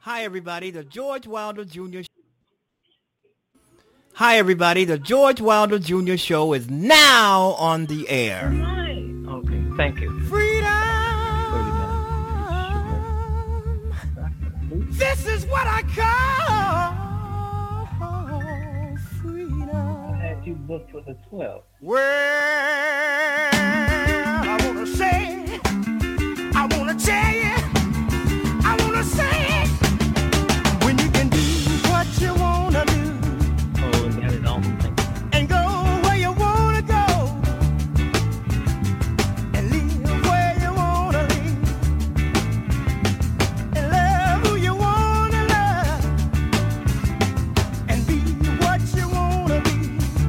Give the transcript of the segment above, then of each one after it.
Hi, everybody. The George Wilder Jr. Hi, everybody. The George Wilder Jr. Show is now on the air. Right. Okay. Thank you. Freedom. 30 minutes. This is what I call freedom. I had you booked for the 12th. Well, I want to say, I want to tell you, I want to say, when you can do what you want to do. Oh, and that is awesome. Thank you. And go where you want to go. And live where you want to live. And love who you want to love. And be what you want to be.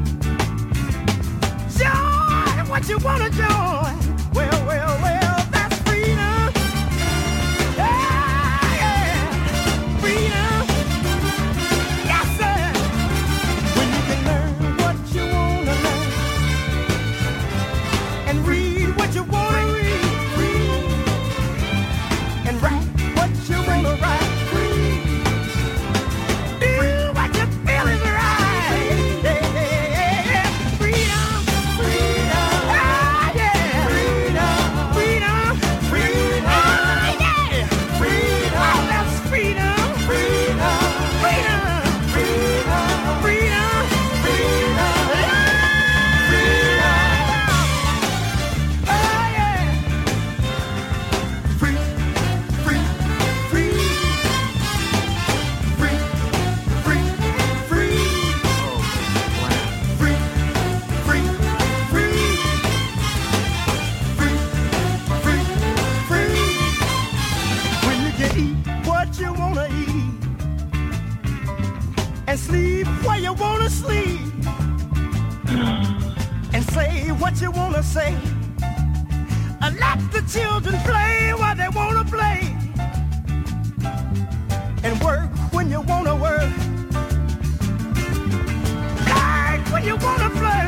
Join what you want to join. Well, well, well, that's freedom. Yeah, yeah. Freedom. Yes, sir. When you can learn what you want to learn and read what you want to read and write what you want to write. Do what you feel is right. Yeah, yeah, yeah. Freedom, freedom, ah, yeah. Freedom, freedom, freedom, ah, yeah. Freedom, oh, that's freedom, freedom, freedom, freedom, freedom, freedom, freedom, oh, yeah. Free, free, free, free, free, free. Free, free, free, free, free, free. When you can eat what you wanna eat and sleep where you wanna sleep and say what you wanna say and let the children play what they wanna play and work when you wanna work. Flirt when you wanna flirt.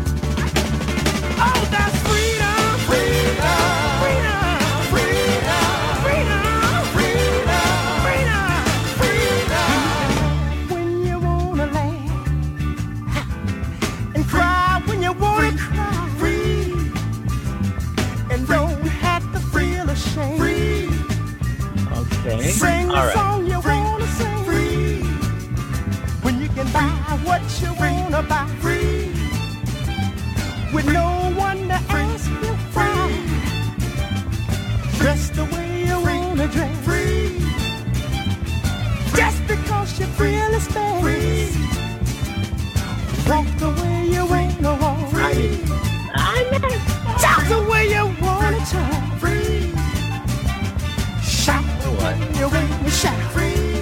Oh, that's freedom. Freedom. Freedom. Freedom. Freedom. Freedom. Freedom. When you wanna laugh and cry when you wanna cry. Free. And don't have to feel ashamed. Free. Okay. Sing All the right. song you wanna sing. Free. When you can buy what you wanna buy. Free. With no one to ask you why. Dress the way you wanna dress. Free. Just because you feel a space. Free. Walk the way you wanna walk. Free. Talk the way you wanna talk. Free. Shout the way you wanna shout. Free.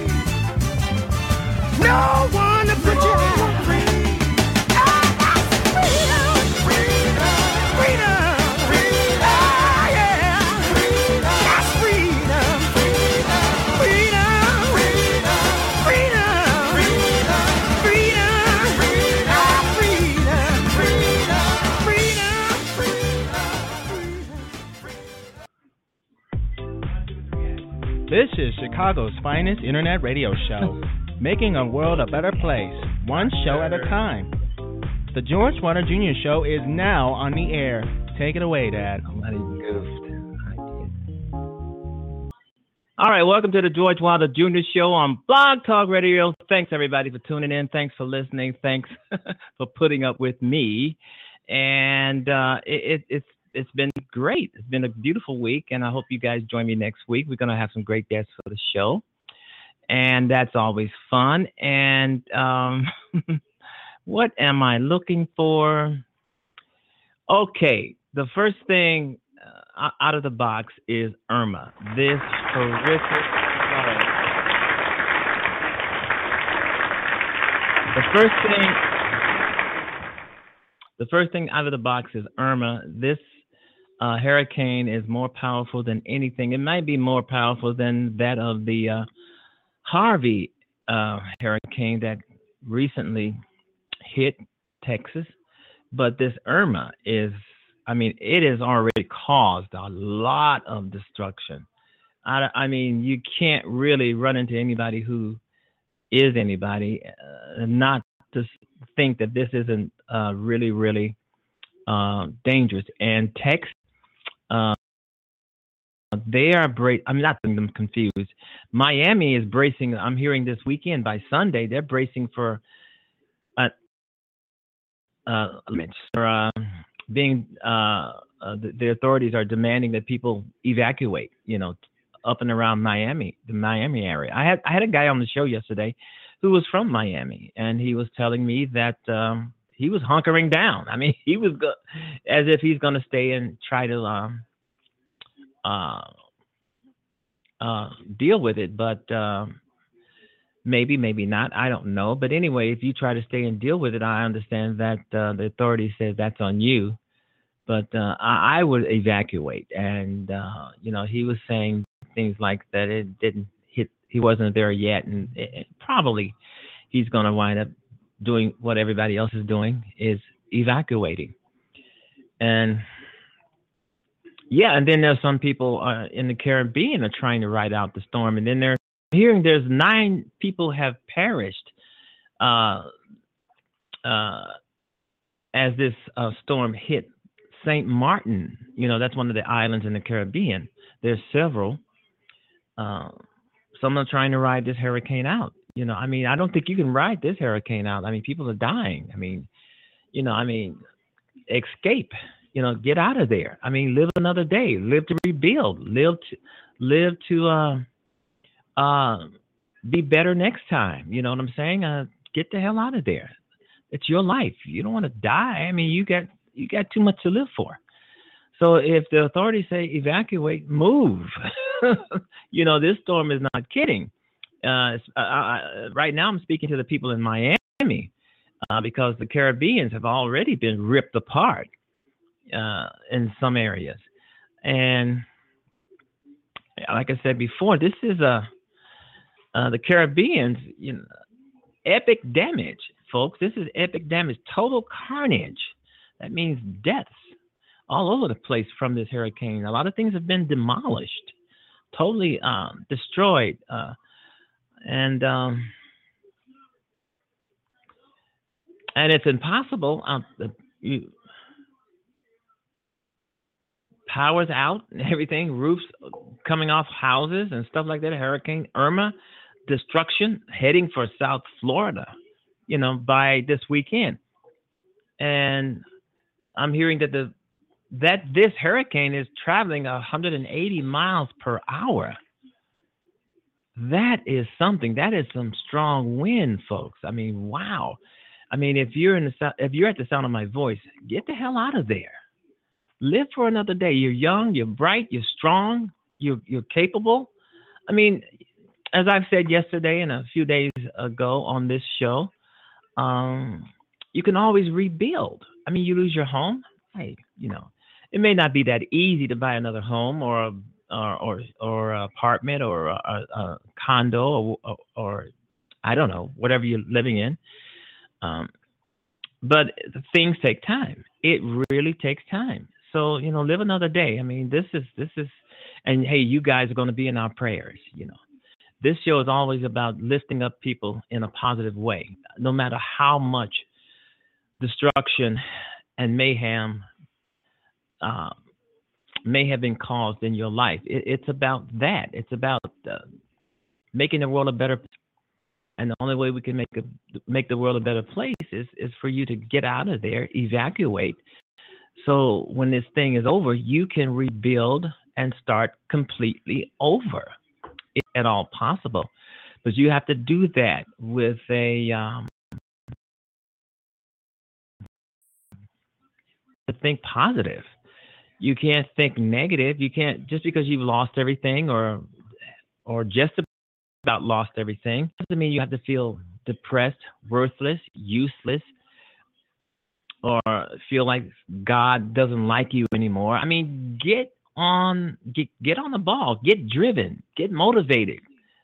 No one to put you out. Free. Ah, that's freedom. Freedom. Freedom. Freedom. Ah, yeah. Freedom. That's freedom. Freedom. Freedom. Freedom. Freedom. Freedom. Freedom. Ah, freedom. Freedom. Freedom. This is Chicago's finest internet radio show, making a world a better place, one show at a time. The George Wilder Jr. Show is now on the air. Take it away, Dad. Somebody goofed. I did. All right, welcome to the George Wilder Jr. Show on Blog Talk Radio. Thanks, everybody, for tuning in. Thanks for listening. Thanks for putting up with me. And it's been great. It's been a beautiful week, and I hope you guys join me next week. We're going to have some great guests for the show, and that's always fun. And what am I looking for? Okay, the first thing out of the box is Irma. This horrific. The first thing out of the box is Irma. This hurricane is more powerful than anything. It might be more powerful than that of the Harvey hurricane that recently hit Texas. But this Irma is, I mean, it has already caused a lot of destruction. I mean, you can't really run into anybody who is anybody, not to think that this isn't really, really dangerous. And Texas, uh, they are I'm not getting them confused. Miami is bracing. I'm hearing this weekend by Sunday they're bracing for uh, for being. The authorities are demanding that people evacuate. Up and around Miami, the Miami area. I had a guy on the show yesterday who was from Miami, and he was telling me that he was hunkering down. I mean, he was as if he's going to stay and try to deal with it, but maybe not. I don't know. But anyway, if you try to stay and deal with it, I understand that the authorities says that's on you. But I would evacuate, and he was saying things like that it didn't hit. He wasn't there yet, and probably he's going to wind up doing what everybody else is doing, is evacuating. And yeah, and then there's some people in the Caribbean are trying to ride out the storm, and then they're hearing there's 9 people have perished as this storm hit St. Martin. That's one of the islands in the Caribbean. There's several. Some are trying to ride this hurricane out. I mean, I don't think you can ride this hurricane out. I mean, people are dying. I mean, escape. Get out of there. I mean, live another day. Live to rebuild. Live to be better next time. You know what I'm saying? Get the hell out of there. It's your life. You don't want to die. I mean, you got too much to live for. So if the authorities say evacuate, move. This storm is not kidding. Right now, I'm speaking to the people in Miami because the Caribbeans have already been ripped apart in some areas. And like I said before, this is the Caribbeans, epic damage, folks. This is epic damage, total carnage. That means deaths all over the place from this hurricane. A lot of things have been demolished, totally destroyed. And it's impossible. Power's out and everything, roofs coming off houses and stuff like that. Hurricane Irma, destruction heading for South Florida, by this weekend. And I'm hearing that this hurricane is traveling 180 miles per hour. That is something. That is some strong wind, folks. I mean, wow. I mean, if you're at the sound of my voice, get the hell out of there. Live for another day. You're young, you're bright, you're strong, you're capable. I mean, as I've said yesterday and a few days ago on this show, you can always rebuild. I mean, you lose your home. Hey, it may not be that easy to buy another home or apartment or a condo or I don't know, whatever you're living in. But things take time. It really takes time. So, live another day. I mean, this is, and hey, you guys are going to be in our prayers. This show is always about lifting up people in a positive way, no matter how much destruction and mayhem may have been caused in your life. It's about that. It's about making the world a better place. And the only way we can make the world a better place is for you to get out of there, evacuate. So when this thing is over, you can rebuild and start completely over, if at all possible. But you have to do that with to think positive. You can't think negative. You can't, just because you've lost everything or just about lost everything, doesn't mean you have to feel depressed, worthless, useless, or feel like God doesn't like you anymore. I mean, get on the ball, get driven, get motivated,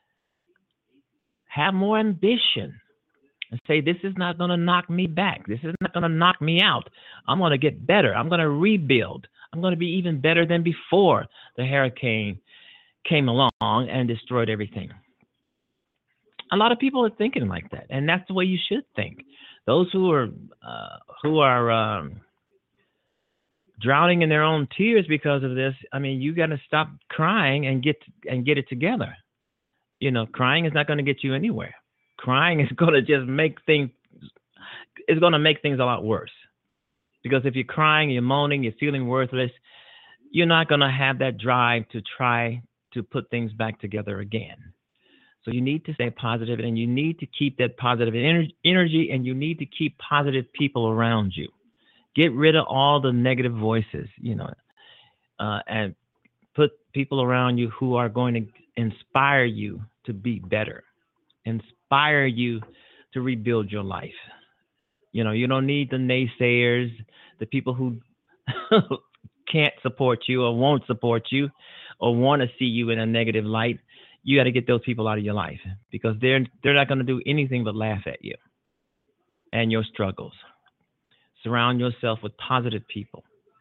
have more ambition, and say, this is not going to knock me back. This is not going to knock me out. I'm going to get better. I'm going to rebuild. I'm going to be even better than before the hurricane came along and destroyed everything. A lot of people are thinking like that, and that's the way you should think. Those who are drowning in their own tears because of this, I mean, you got to stop crying and get it together. You know, crying is not going to get you anywhere. Crying is going to just make things. It's going to make things a lot worse. Because if you're crying, you're moaning, you're feeling worthless, you're not going to have that drive to try to put things back together again. So you need to stay positive, and you need to keep that positive energy, and you need to keep positive people around you. Get rid of all the negative voices, you know, and put people around you who are going to inspire you to be better, inspire you to rebuild your life. You know, you don't need the naysayers, the people who can't support you or won't support you or want to see you in a negative light. You got to get those people out of your life, because they're not going to do anything but laugh at you and your struggles. Surround yourself with positive people,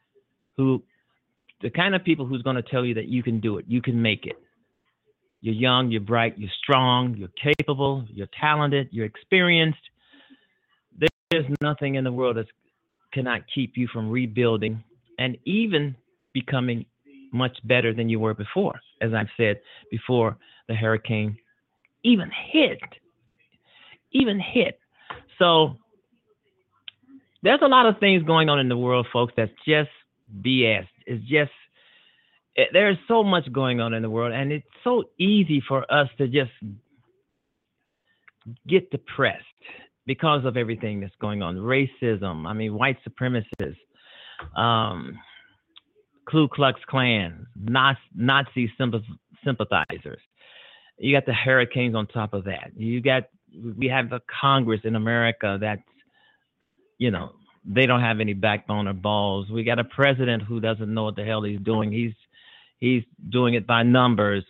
the kind of people who's going to tell you that you can do it, you can make it. You're young, you're bright, you're strong, you're capable, you're talented, you're experienced. There's nothing in the world that cannot keep you from rebuilding and even becoming much better than you were before. As I've said before, the hurricane even hit. So there's a lot of things going on in the world, folks, that's just BS. There's so much going on in the world, and it's so easy for us to just get depressed because of everything that's going on. Racism, I mean, white supremacists, Ku Klux Klan, Nazi sympathizers. You got the hurricanes on top of that. We have a Congress in America that's, you know, they don't have any backbone or balls. We got a president who doesn't know what the hell he's doing. He's doing it by numbers.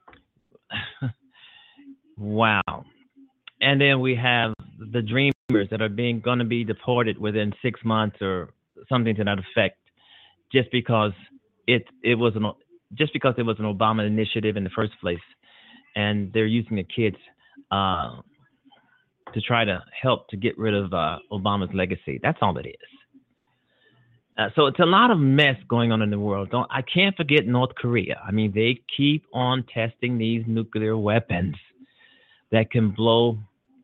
Wow. And then we have the dreamers that are going to be deported within 6 months or something to that effect, just because it was an Obama initiative in the first place, and they're using the kids to try to help to get rid of Obama's legacy. That's all it is. So it's a lot of mess going on in the world. I can't forget North Korea. I mean, they keep on testing these nuclear weapons that can blow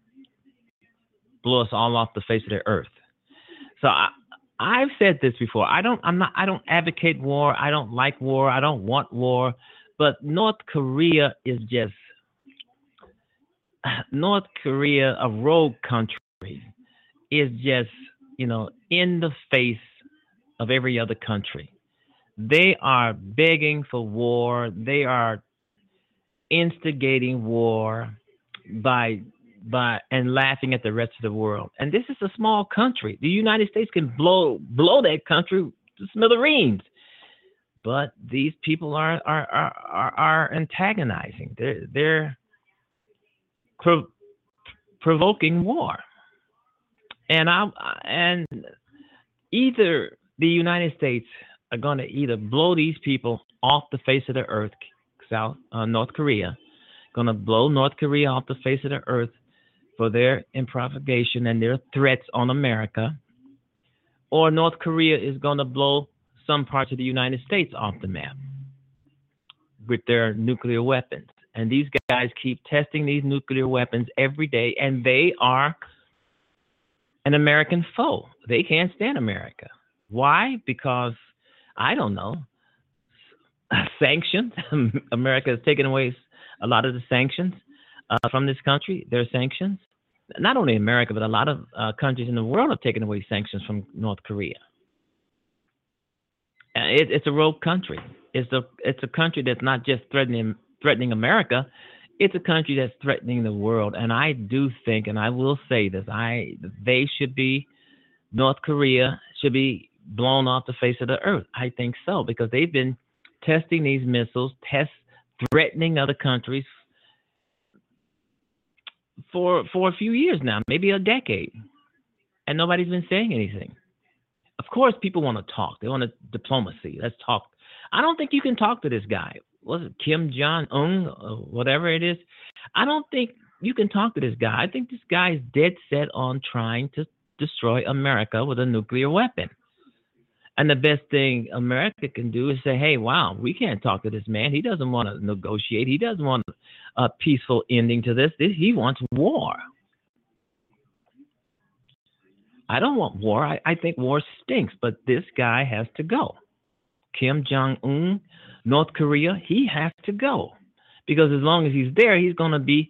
us all off the face of the earth. So I've said this before. I don't advocate war. I don't like war. I don't want war. But North Korea, a rogue country, is just, you know, in the face of every other country. They are begging for war. They are instigating war by and laughing at the rest of the world. And this is a small country. The United States can blow that country to smithereens. But these people are antagonizing. They're provoking war. And either the United States are going to either blow these people off the face of the earth, North Korea, going to blow North Korea off the face of the earth for their improvisation and their threats on America, or North Korea is going to blow some parts of the United States off the map with their nuclear weapons. And these guys keep testing these nuclear weapons every day, and they are an American foe. They can't stand America. Why? Because, I don't know, sanctions. America has taken away a lot of the sanctions from this country. Their sanctions. Not only America, but a lot of countries in the world have taken away sanctions from North Korea. It's a rogue country. It's a country that's not just threatening America. It's a country that's threatening the world. And I do think, and I will say this, North Korea should be blown off the face of the earth. I think so, because they've been testing these missiles, threatening other countries for a few years now, maybe a decade, and nobody's been saying anything. Of course, people want to talk. They want diplomacy. Let's talk. I don't think you can talk to this guy. was it Kim Jong Un, whatever it is. I don't think you can talk to this guy. I think this guy is dead set on trying to destroy America with a nuclear weapon. And the best thing America can do is say, hey, wow, we can't talk to this man. He doesn't want to negotiate. He doesn't want a peaceful ending to this. He wants war. I don't want war. I think war stinks, but this guy has to go. Kim Jong-un, North Korea, he has to go. Because as long as he's there, he's going to be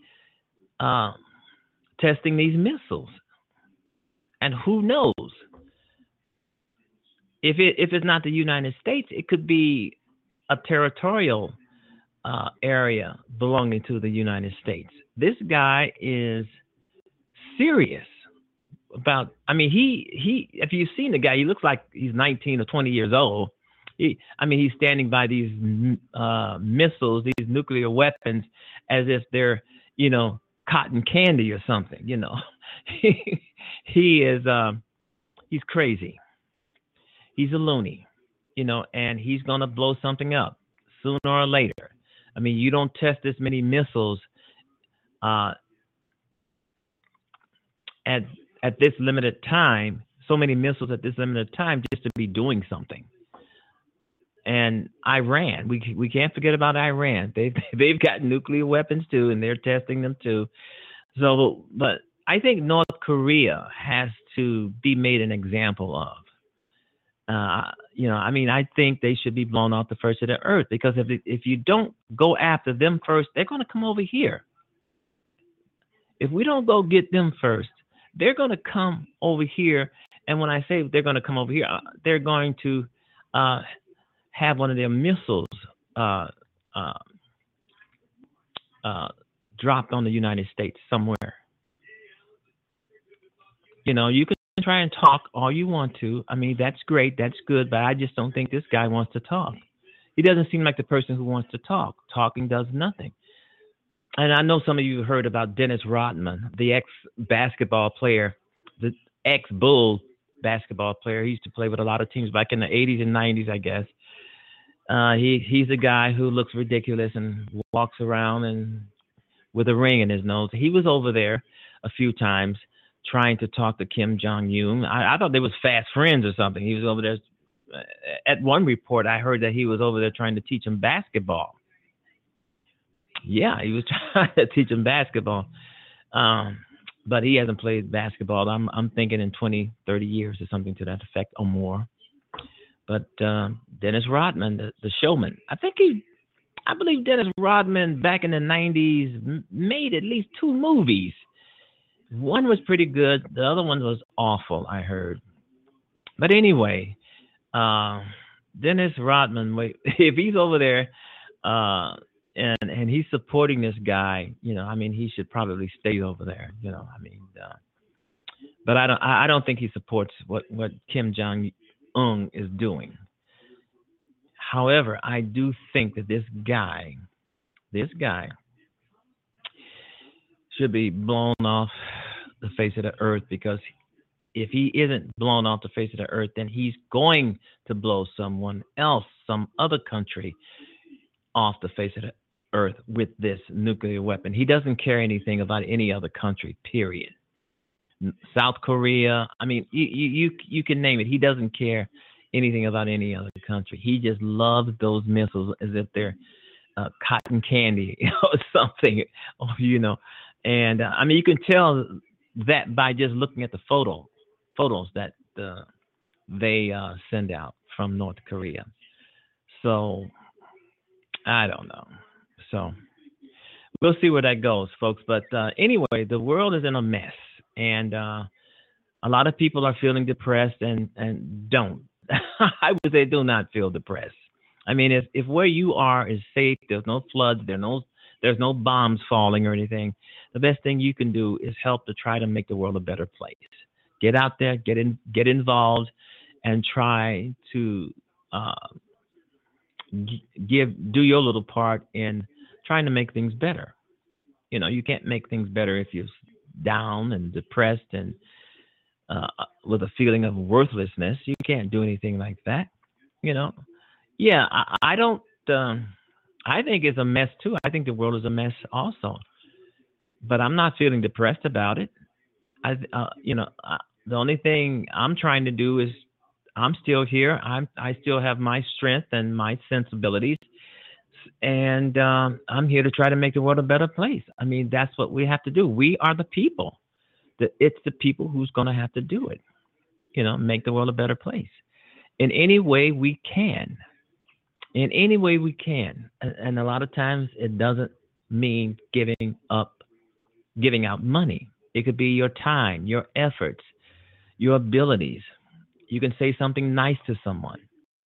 testing these missiles. And who knows? If it's not the United States, it could be a territorial area belonging to the United States. This guy is serious about. I mean, he. If you've seen the guy, he looks like he's 19 or 20 years old. He's standing by these missiles, these nuclear weapons, as if they're, cotton candy or something. He is. He's crazy. He's a loony, and he's going to blow something up sooner or later. I mean, you don't test this many missiles at this limited time, so many missiles at this limited time just to be doing something. And Iran, we can't forget about Iran. They've got nuclear weapons too, and they're testing them too. So, but I think North Korea has to be made an example of. I think they should be blown off the face of the earth, because if you don't go after them first, they're going to come over here. If we don't go get them first, they're going to come over here. And when I say they're going to come over here, they're going to have one of their missiles dropped on the United States somewhere. You can try and talk all you want to. I mean, that's great. That's good. But I just don't think this guy wants to talk. He doesn't seem like the person who wants to talk. Talking does nothing. And I know some of you heard about Dennis Rodman, the ex-basketball player, the ex-Bull basketball player. He used to play with a lot of teams back in the 80s and 90s, I guess. He's a guy who looks ridiculous and walks around and with a ring in his nose. He was over there a few times trying to talk to Kim Jong-un. I thought they was fast friends or something. He was over there. At one report, I heard that he was over there trying to teach him basketball. Yeah, he was trying to teach him basketball. But he hasn't played basketball. I'm thinking in 20, 30 years or something to that effect or more. But Dennis Rodman, the showman, I believe Dennis Rodman back in the 90s made at least 2 movies. One was pretty good. The other one was awful, I heard. But anyway, Dennis Rodman, if he's over there and he's supporting this guy, he should probably stay over there. But I don't think he supports what Kim Jong-un is doing. However, I do think that this guy should be blown off the face of the earth, because if he isn't blown off the face of the earth, then he's going to blow someone else, some other country, off the face of the earth with this nuclear weapon. He doesn't care anything about any other country, period. South Korea, you can name it. He doesn't care anything about any other country. He just loves those missiles as if they're cotton candy or something, And you can tell that by just looking at the photos that they send out from North Korea. So I don't know. So we'll see where that goes, folks. But anyway, the world is in a mess, and a lot of people are feeling depressed and don't. I would say do not feel depressed. If where you are is safe, there's no floods, there's no bombs falling or anything, the best thing you can do is help to try to make the world a better place. Get out there, get involved, and try to do your little part in trying to make things better. You can't make things better if you're down and depressed and with a feeling of worthlessness. You can't do anything like that. Yeah, I I think it's a mess too. I think the world is a mess also. But I'm not feeling depressed about it. The only thing I'm trying to do is I'm still here. I still have my strength and my sensibilities, and I'm here to try to make the world a better place. I mean, that's what we have to do. We are the people. It's the people who's going to have to do it. Make the world a better place in any way we can. In any way we can, and a lot of times it doesn't mean giving out money. It could be your time, your efforts, your abilities. You can say something nice to someone.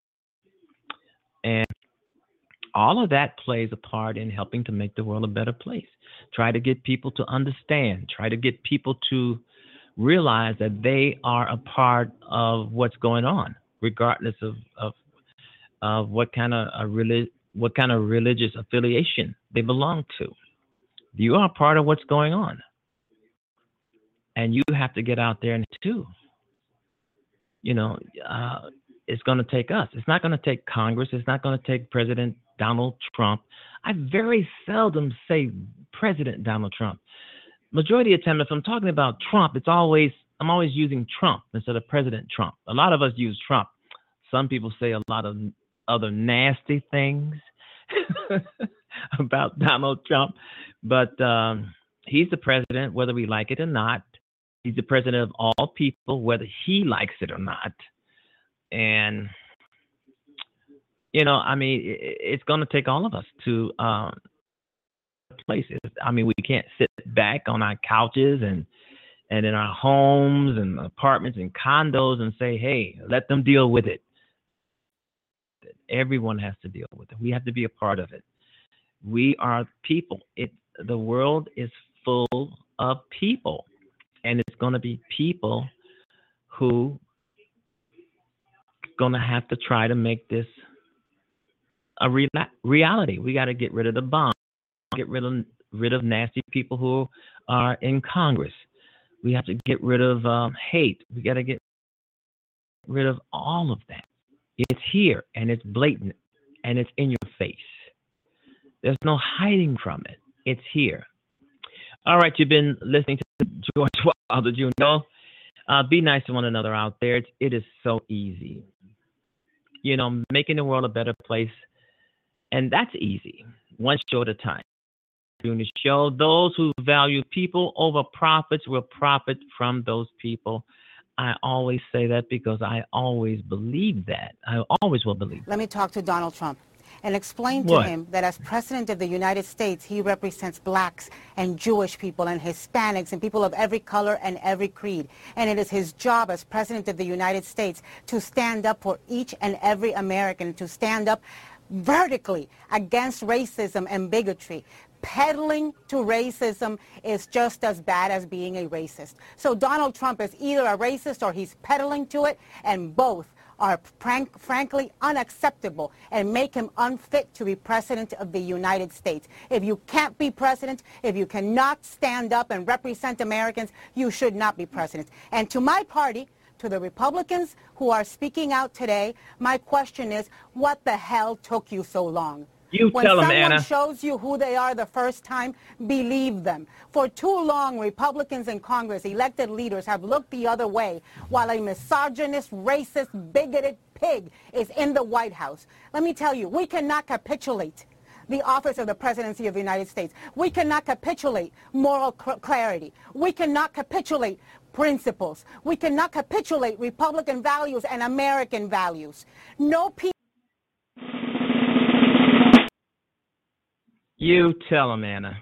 And all of that plays a part in helping to make the world a better place. Try to get people to understand. Try to get people to realize that they are a part of what's going on, regardless of what kind of religious affiliation they belong to. You are part of what's going on. And you have to get out there and too. It's going to take us. It's not going to take Congress. It's not going to take President Donald Trump. I very seldom say President Donald Trump. Majority of the time, if I'm talking about Trump, I'm always using Trump instead of President Trump. A lot of us use Trump. Some people say a lot of other nasty things about Donald Trump, but he's the president, whether we like it or not. He's the president of all people, whether he likes it or not. And, it's going to take all of us to places. I mean, we can't sit back on our couches and in our homes and apartments and condos and say, hey, let them deal with it. Everyone has to deal with it. We have to be a part of it. We are people. The world is full of people. And it's going to be people who going to have to try to make this a reality. We got to get rid of the bomb, get rid of nasty people who are in Congress. We have to get rid of hate. We got to get rid of all of that. It's here, and it's blatant, and it's in your face. There's no hiding from it. It's here. All right, you've been listening to George Wilder Jr. Be nice to one another out there. It is so easy. Making the world a better place, and that's easy, one show at a time. Doing the show, those who value people over profits will profit from those people. I always say that because I always believe that. I always will believe that. Let me talk to Donald Trump and explain to him that as President of the United States, he represents blacks and Jewish people and Hispanics and people of every color and every creed. And it is his job as President of the United States to stand up for each and every American, to stand up vertically against racism and bigotry. Peddling to racism is just as bad as being a racist. So Donald Trump is either a racist or he's peddling to it, and both are frankly unacceptable and make him unfit to be president of the United States. If you can't be president, if you cannot stand up and represent Americans, you should not be president. And to my party, to the Republicans who are speaking out today, my question is, what the hell took you so long? When someone shows you who they are the first time, believe them. For too long, Republicans in Congress, elected leaders, have looked the other way while a misogynist, racist, bigoted pig is in the White House. Let me tell you, we cannot capitulate the office of the presidency of the United States. We cannot capitulate moral clarity. We cannot capitulate principles. We cannot capitulate Republican values and American values. No people. You tell him, Anna.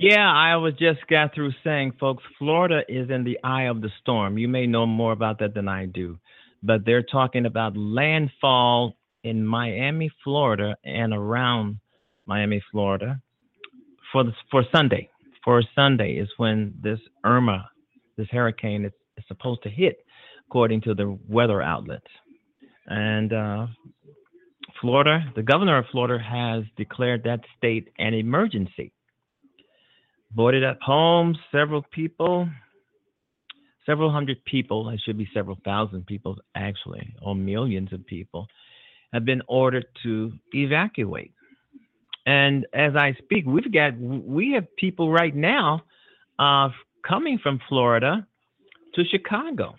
Yeah, I was just got through saying, folks, Florida is in the eye of the storm. You may know more about that than I do, but they're talking about landfall in Miami, Florida, and around Miami, Florida, for Sunday. For Sunday is when this Irma, this hurricane, is supposed to hit, according to the weather outlets. And Florida, the governor of Florida has declared that state an emergency. Boarded up homes, several hundred people, it should be several thousand people actually, or millions of people, have been ordered to evacuate. And as I speak, we have people right now coming from Florida to Chicago.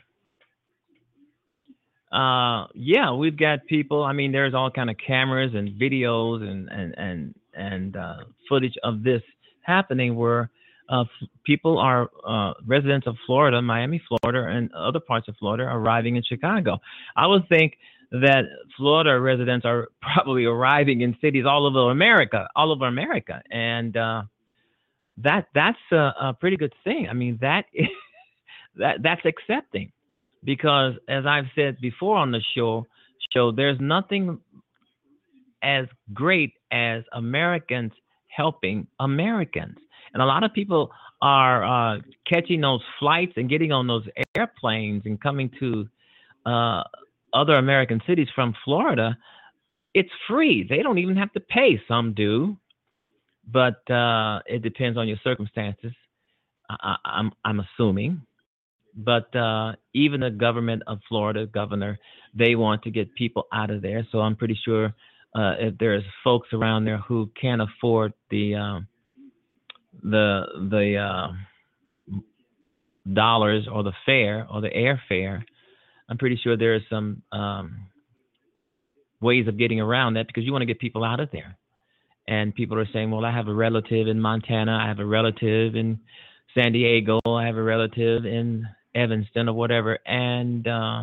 Yeah, we've got people. I mean, there's all kind of cameras and videos and footage of this happening where people are residents of Florida, Miami, Florida, and other parts of Florida arriving in Chicago. I would think that Florida residents are probably arriving in cities all over America, and that's a pretty good thing. I mean, that's accepting, because as I've said before on the show, there's nothing as great as Americans helping Americans. And a lot of people are catching those flights and getting on those airplanes and coming to other American cities from Florida. It's free. They don't even have to pay. Some do, but it depends on your circumstances. I'm assuming. But even the government of Florida, governor, they want to get people out of there. So I'm pretty sure if there's folks around there who can't afford the dollars or the fare or the airfare, I'm pretty sure there are some ways of getting around that, because you want to get people out of there. And people are saying, well, I have a relative in Montana, I have a relative in San Diego, I have a relative in Evanston or whatever, and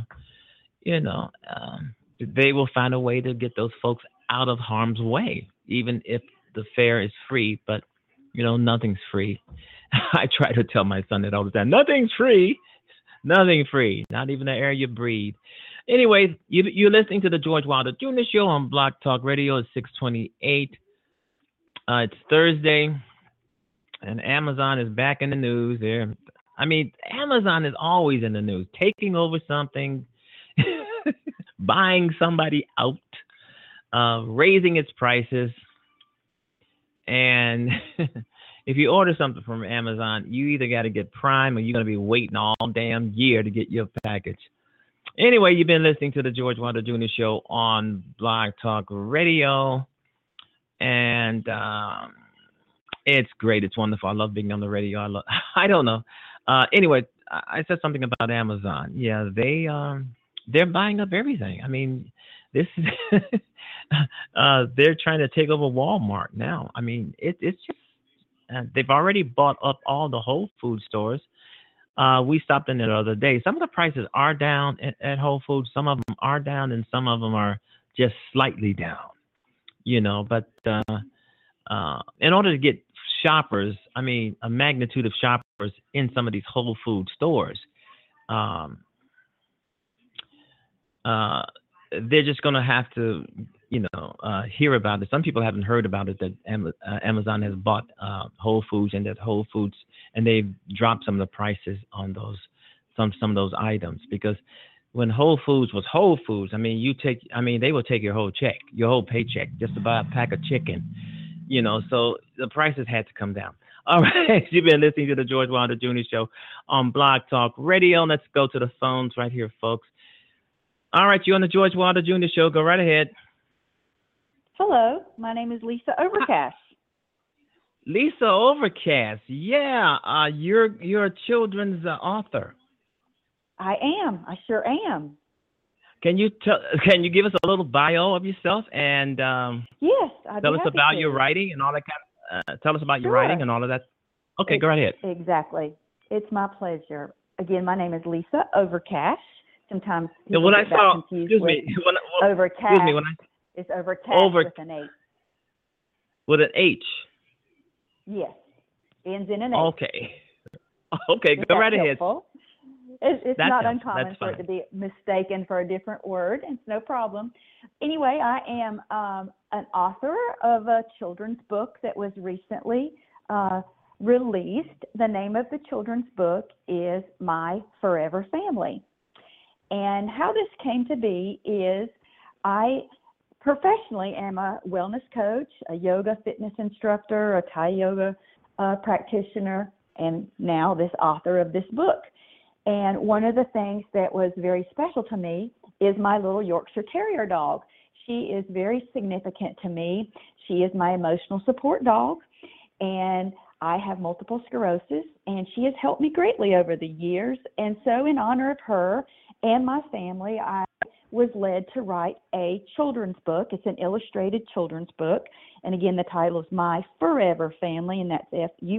they will find a way to get those folks out of harm's way, even if the fare is free. But nothing's free. I try to tell my son that all the time. Nothing's free. Nothing free. Not even the air you breathe. Anyway, you're listening to the George Wilder Jr. Show on Blog Talk Radio at 628. It's Thursday, and Amazon is back in the news there. I mean, Amazon is always in the news, taking over something, buying somebody out, raising its prices. And if you order something from Amazon, you either got to get Prime or you're going to be waiting all damn year to get your package. Anyway, you've been listening to the George Wilder Jr. Show on Blog Talk Radio. And it's great. It's wonderful. I love being on the radio. I don't know. Anyway, I said something about Amazon. Yeah, they're buying up everything. I mean, this is they're trying to take over Walmart now. I mean, it's just they've already bought up all the Whole Foods stores. We stopped in there the other day. Some of the prices are down at Whole Foods. Some of them are down, and some of them are just slightly down. But in order to get shoppers, I mean, a magnitude of shoppers in some of these Whole Food stores, they're just going to have to, hear about it. Some people haven't heard about it, that Amazon has bought Whole Foods, and that Whole Foods, and they've dropped some of the prices on those, some of those items, because when Whole Foods was Whole Foods, I mean, they will take your whole check, your whole paycheck, just to buy a pack of chicken, so the prices had to come down. All right, you've been listening to the George Wilder Jr. Show on Blog Talk Radio. Let's go to the phones right here, folks. All right, you're on the George Wilder Jr. Show. Go right ahead. Hello, my name is Lisa Overcast. Lisa Overcast, yeah, you're a children's author. I am. I sure am. Can you give us a little bio of yourself and yes, I'd tell us about to. your writing and all that tell us about your writing and all of that. Okay, go right ahead. Exactly. It's my pleasure. Again, my name is Lisa Overcast. Sometimes people when get I saw, confused excuse with me, Overcast. Excuse me, when it's Overcast with an H. With an H. Yes. Ends in an H. Okay. Okay, If go that's right ahead. helpful. It's That's not helpful. uncommon That's for it fine. to be mistaken for a different word. It's no problem. Anyway, I am an author of a children's book that was recently released. The name of the children's book is My Forever Family. And how this came to be is I professionally am a wellness coach, a yoga fitness instructor, a Thai yoga practitioner, and now this author of this book. And one of the things that was very special to me is my little Yorkshire Terrier dog. She is very significant to me. She is my emotional support dog, and I have multiple sclerosis, and she has helped me greatly over the years. And so in honor of her and my family, I was led to write a children's book. It's an illustrated children's book. And again, the title is My Forever Family, and that's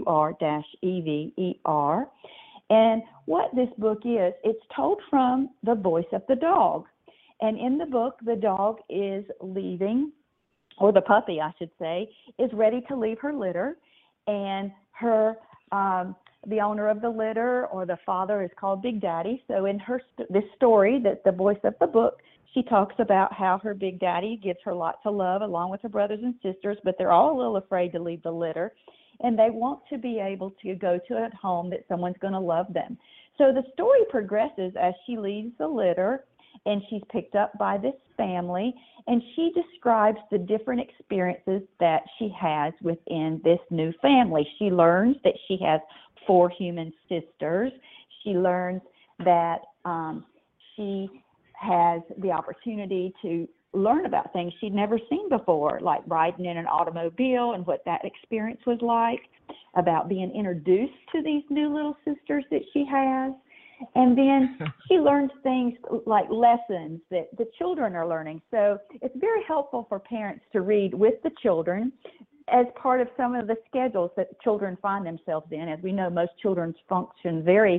FUR-EVER. And what this book is, it's told from the voice of the dog. And in the book, the dog is leaving, or the puppy, I should say, is ready to leave her litter. And her, the owner of the litter, or the father, is called Big Daddy. So in this story, that the voice of the book, she talks about how her Big Daddy gives her lots of love along with her brothers and sisters, but they're all a little afraid to leave the litter. And they want to be able to go to a home that someone's going to love them. So the story progresses as she leaves the litter, and she's picked up by this family, and she describes the different experiences that she has within this new family. She learns that she has 4 human sisters. She learns that she has the opportunity to learn about things she'd never seen before, like riding in an automobile and what that experience was like, about being introduced to these new little sisters that she has. And then she learns things like lessons that the children are learning. So it's very helpful for parents to read with the children as part of some of the schedules that children find themselves in. As we know, most children function very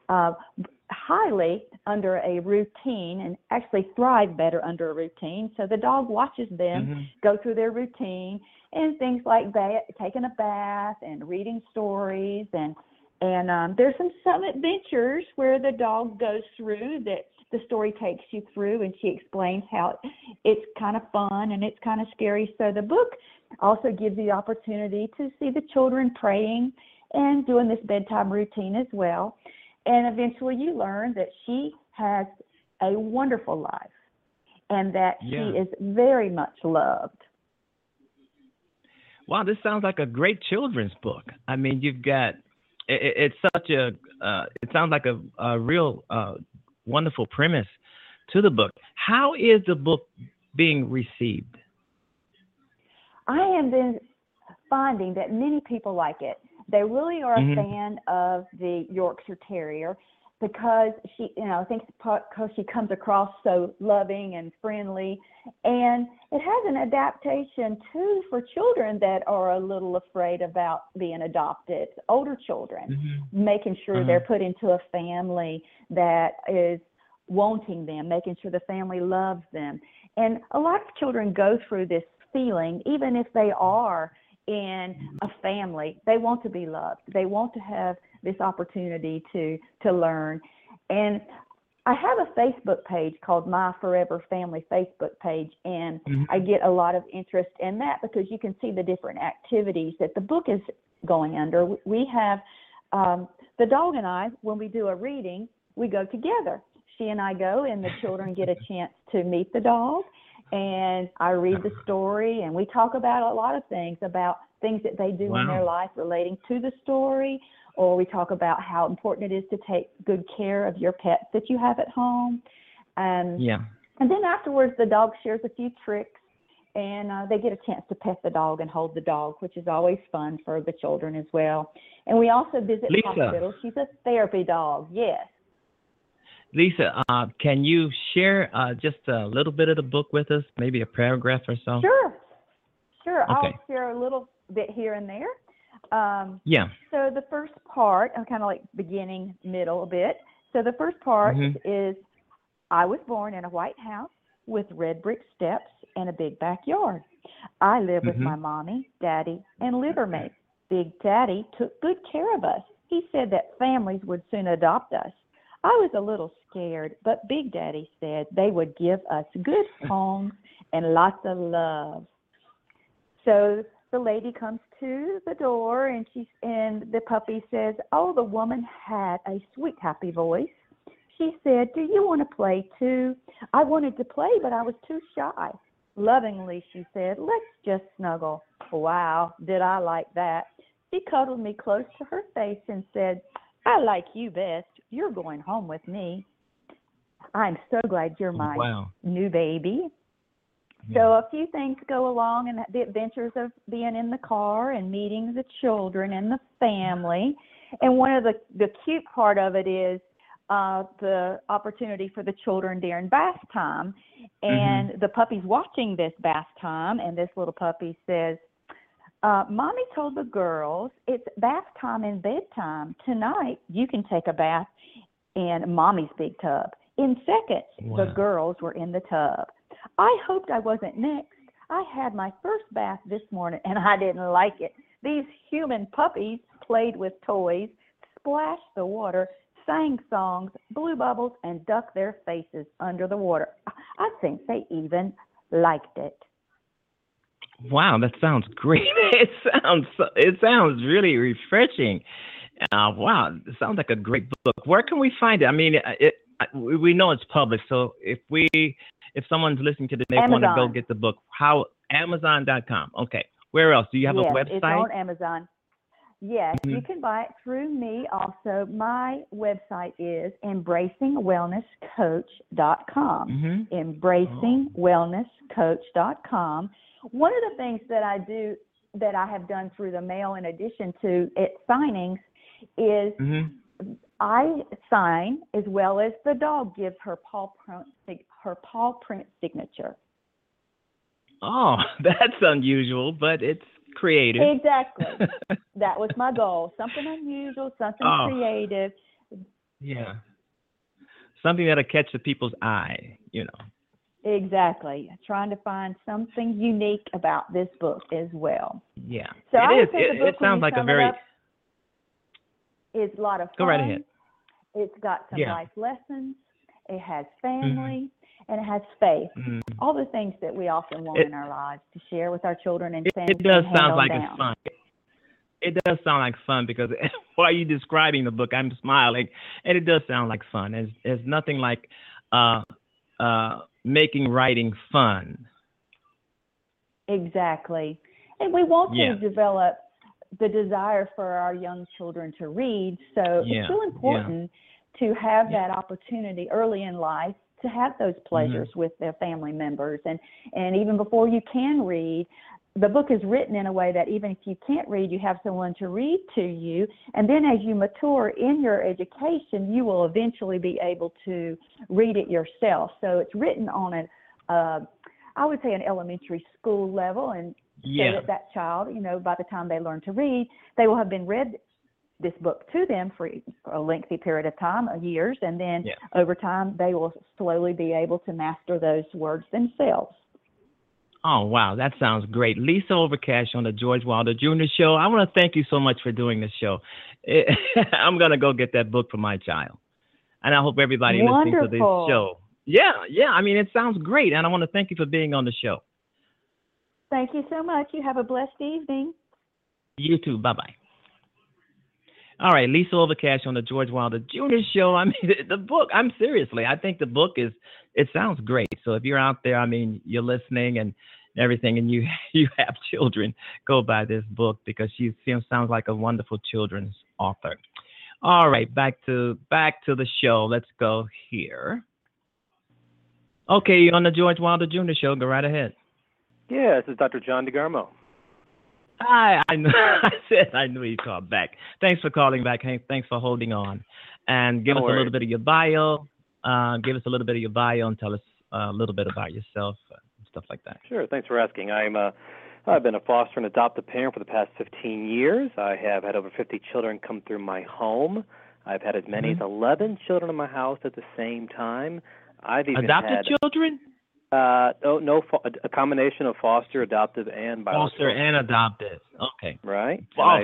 highly under a routine and actually thrive better under a routine. So the dog watches them go through their routine, and things like taking a bath and reading stories. And there's some adventures where the dog goes through that the story takes you through, and she explains how it's kind of fun and it's kind of scary. So the book also gives you the opportunity to see the children praying and doing this bedtime routine as well. And eventually you learn that she has a wonderful life and that she is very much loved. Wow, this sounds like a great children's book. I mean, you've got, it's such a, it sounds like a real wonderful premise to the book. How is the book being received? I have been finding that many people like it. They really are a fan of the Yorkshire Terrier because she, I think because she comes across so loving and friendly, and it has an adaptation too for children that are a little afraid about being adopted, older children, making sure they're put into a family that is wanting them, making sure the family loves them. And a lot of children go through this feeling, even if they are in a family, they want to be loved. They want to have this opportunity to learn. And I have a Facebook page called My Forever Family Facebook page, and I get a lot of interest in that because you can see the different activities that the book is going under. We have the dog and I, when we do a reading, we go together. She and I go, and the children get a chance to meet the dog. And I read the story, and we talk about a lot of things, about things that they do in their life relating to the story, or we talk about how important it is to take good care of your pets that you have at home. And then afterwards, the dog shares a few tricks, and they get a chance to pet the dog and hold the dog, which is always fun for the children as well. And we also visit hospitals. She's a therapy dog, yes. Lisa, can you share just a little bit of the book with us, maybe a paragraph or so? Sure. Okay. I'll share a little bit here and there. So the first part, I'm kind of like beginning, middle a bit. So the first part is, I was born in a white house with red brick steps and a big backyard. I live with my mommy, daddy, and litter mate. Big Daddy took good care of us. He said that families would soon adopt us. I was a little scared, but Big Daddy said they would give us good homes and lots of love. So the lady comes to the door, and the puppy says, "Oh, the woman had a sweet, happy voice. She said, 'Do you want to play too?' I wanted to play, but I was too shy. Lovingly, she said, 'Let's just snuggle.' Wow, did I like that. She cuddled me close to her face and said, 'I like you best. You're going home with me. I'm so glad you're my new baby.'" So a few things go along, and the adventures of being in the car and meeting the children and the family. And one of the cute part of it is the opportunity for the children during bath time. And the puppy's watching this bath time, and this little puppy says, "Mommy told the girls it's bath time and bedtime. Tonight you can take a bath in Mommy's big tub." In seconds, the girls were in the tub. I hoped I wasn't next. I had my first bath this morning, and I didn't like it. These human puppies played with toys, splashed the water, sang songs, blew bubbles, and ducked their faces under the water. I think they even liked it. Wow, that sounds great. It sounds really refreshing. Wow, it sounds like a great book. Where can we find it? I mean, we know it's published, so if someone's listening to this, they want to go get the book. How? Amazon.com. Okay. Where else? Do you have a website? It's on Amazon. Yes, you can buy it through me. Also, my website is embracingwellnesscoach.com. Embracingwellnesscoach.com. One of the things that I do, that I have done through the mail in addition to signings, is I sign as well as the dog gives her paw print signature. Oh, that's unusual, but it's creative. Exactly. That was my goal. Something unusual, something creative. Yeah. Something that'll catch the people's eye, Exactly. Trying to find something unique about this book as well. Yeah. So it sounds like a very... It's a lot of fun. Go right ahead. It's got some life lessons. It has family, and it has faith. All the things that we often want in our lives to share with our children and family. It does sound like it's fun. It does sound like fun, because while you're describing the book, I'm smiling, and it does sound like fun. It's nothing like making writing fun. Exactly. And we want to develop the desire for our young children to read. So it's so important to have that opportunity early in life to have those pleasures with their family members. And even before you can read, the book is written in a way that even if you can't read, you have someone to read to you. And then as you mature in your education, you will eventually be able to read it yourself. So it's written on I would say an elementary school level, and so that child, by the time they learn to read, they will have been read this book to them for a lengthy period of time, years, and then over time they will slowly be able to master those words themselves. Oh, wow, that sounds great. Lisa Overcash on the George Wilder Jr. Show. I want to thank you so much for doing this show. I'm going to go get that book for my child. And I hope everybody listening to this show. Yeah, I mean, it sounds great, and I want to thank you for being on the show. Thank you so much. You have a blessed evening. You too. Bye-bye. All right, Lisa Overcash on the George Wilder Jr. Show. I mean, the book, I think the book it sounds great. So if you're out there, I mean, you're listening and everything, and you have children, go buy this book, because she sounds like a wonderful children's author. All right, back to the show. Let's go here. Okay, you're on the George Wilder Jr. Show. Go right ahead. Yeah, this is Dr. John DeGarmo. Hi, I knew you'd call back. Thanks for calling back, Hank. Thanks for holding on. And give us a little bit of your bio. And tell us a little bit about yourself and stuff like that. Sure. Thanks for asking. I've been a foster and adoptive parent for the past 15 years. I have had over 50 children come through my home. I've had as many as 11 children in my house at the same time. I've even adopted children? A combination of foster, adoptive, and biological. Foster and adopted. Okay. Right.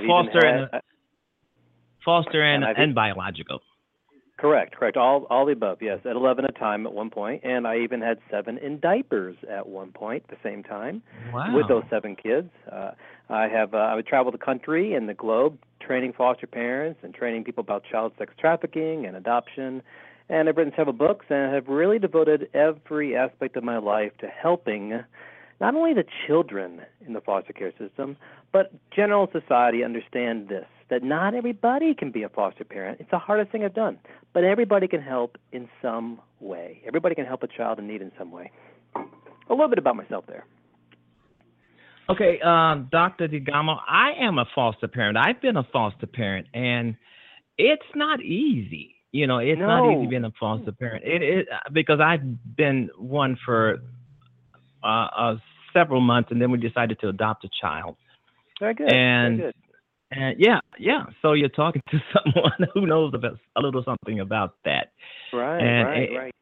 Foster and biological. Correct. All the above. Yes, at 11 at a time at one point, and I even had 7 in diapers at one point at the same time. Wow. With those 7 kids. I would travel the country and the globe, training foster parents and training people about child sex trafficking and adoption. And I've written several books and have really devoted every aspect of my life to helping not only the children in the foster care system, but general society understand this, that not everybody can be a foster parent. It's the hardest thing I've done, but everybody can help in some way. Everybody can help a child in need in some way. A little bit about myself there. Okay, Dr. DeGamo, I am a foster parent. I've been a foster parent, and it's not easy. It's not easy being a foster parent. It because I've been one for several months, and then we decided to adopt a child. Very good. And yeah. So you're talking to someone who knows a little something about that. Right.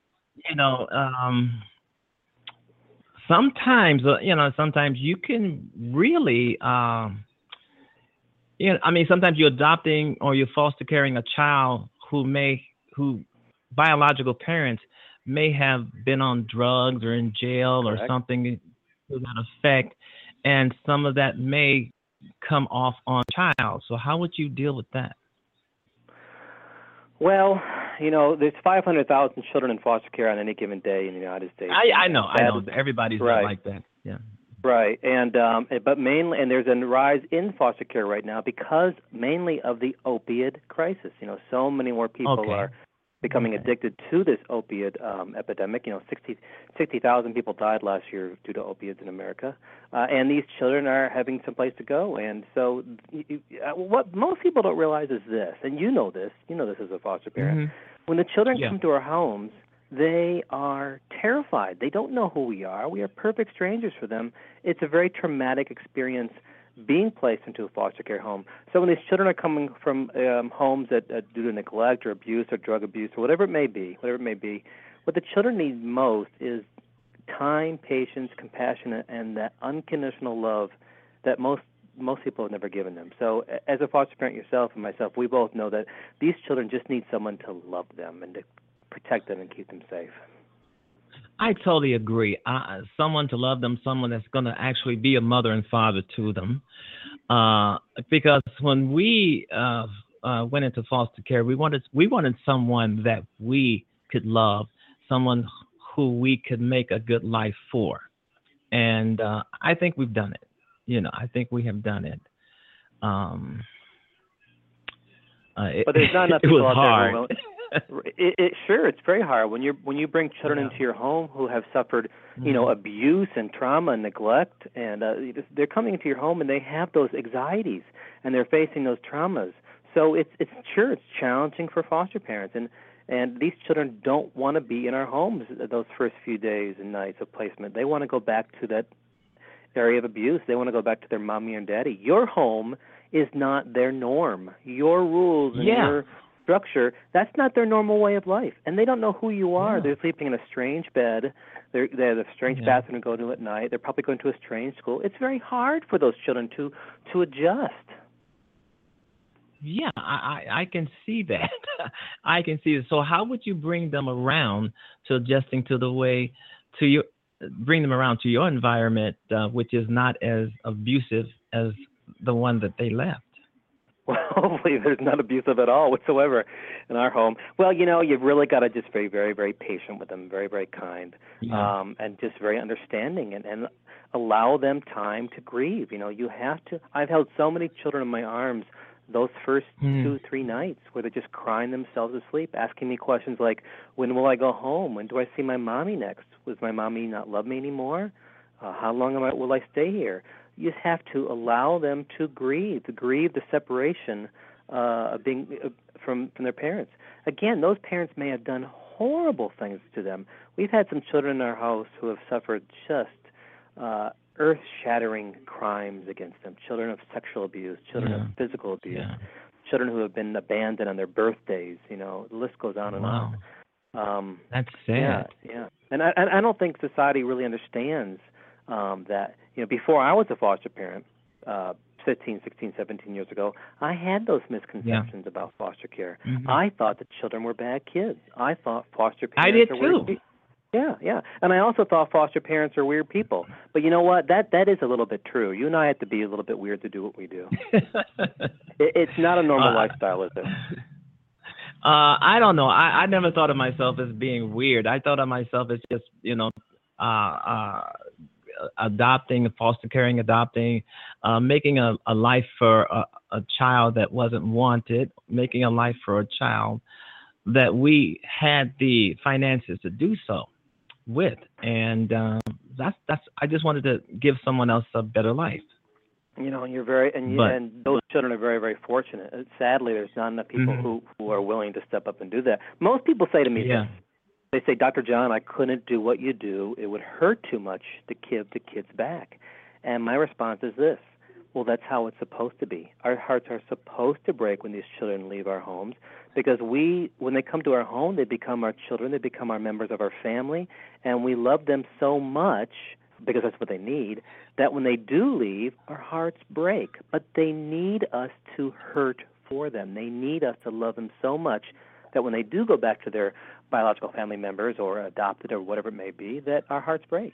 Sometimes you can really, sometimes you're adopting or you're foster caring a child who biological parents may have been on drugs or in jail or something to that effect, and some of that may come off on child. So how would you deal with that? Well, there's 500,000 children in foster care on any given day in the United States. I know. Everybody's not like that. Yeah. Right, and but mainly, and there's a rise in foster care right now because mainly of the opiate crisis. So many more people are becoming addicted to this opiate epidemic. 60,000 people died last year due to opiates in America, and these children are having some place to go. And so, what most people don't realize is this, and you know this as a foster parent. Mm-hmm. When the children come to our homes, they are terrified. They don't know who we are. We are perfect strangers for them. It's a very traumatic experience being placed into a foster care home. So when these children are coming from homes that due to neglect or abuse or drug abuse or whatever it may be, what the children need most is time, patience, compassion, and that unconditional love that most people have never given them. So as a foster parent yourself and myself, we both know that these children just need someone to love them and to protect them and keep them safe. I totally agree. Someone to love them, someone that's going to actually be a mother and father to them. Because when we went into foster care, we wanted someone that we could love, someone who we could make a good life for. And I think we've done it. I think we have done it. But there's not enough people it was out hard. there who Sure, it's very hard when you bring children into your home who have suffered, abuse and trauma and neglect, and they're coming into your home and they have those anxieties and they're facing those traumas. So it's challenging for foster parents, and these children don't want to be in our homes those first few days and nights of placement. They want to go back to that area of abuse. They want to go back to their mommy and daddy. Your home is not their norm. Your rules and your structure, that's not their normal way of life, and they don't know who you are. They're sleeping in a strange bed. They have a strange bathroom to go to at night. They're probably going to a strange school. It's very hard for those children to adjust. Yeah, I can see that. I can see it. So how would you bring them around to adjusting to the way bring them around to your environment, which is not as abusive as the one that they left? Well, hopefully there's not abusive at all whatsoever in our home. Well, you've really got to just be very, very patient with them, very, very kind, and just very understanding and allow them time to grieve. You have to. I've held so many children in my arms those first 2-3 nights where they're just crying themselves to sleep, asking me questions like, when will I go home? When do I see my mommy next? Was my mommy not love me anymore? How long will I stay here? You just have to allow them to grieve the separation of being from their parents. Again, those parents may have done horrible things to them. We've had some children in our house who have suffered just earth-shattering crimes against them, children of sexual abuse, children of physical abuse, children who have been abandoned on their birthdays. The list goes on and on. That's sad. Yeah. And I don't think society really understands that. Before I was a foster parent, 15, 16, 17 years ago, I had those misconceptions about foster care. Mm-hmm. I thought that children were bad kids. I thought foster parents I did are weird people. Yeah. And I also thought foster parents are weird people. But you know what? That is a little bit true. You and I have to be a little bit weird to do what we do. It's not a normal lifestyle, is it? I don't know. I never thought of myself as being weird. I thought of myself as just, adopting, foster caring, making a life for a child that wasn't wanted, making a life for a child that we had the finances to do so with. And that's I just wanted to give someone else a better life. And and those children are very, very fortunate. Sadly, there's not enough people who are willing to step up and do that. Most people say to me this. They say, Dr. John, I couldn't do what you do. It would hurt too much to give the kids back. And my response is this. Well, that's how it's supposed to be. Our hearts are supposed to break when these children leave our homes, because when they come to our home, they become our children. They become our members of our family. And we love them so much, because that's what they need, that when they do leave, our hearts break. But they need us to hurt for them. They need us to love them so much that when they do go back to their biological family members or adopted or whatever it may be, that our hearts break.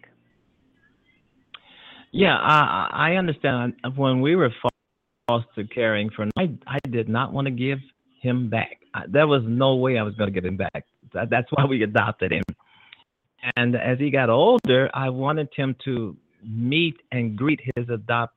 Yeah, I understand. When we were foster caring for, I did not want to give him back. There was no way I was going to get him back. That's why we adopted him. And as he got older, I wanted him to meet and greet his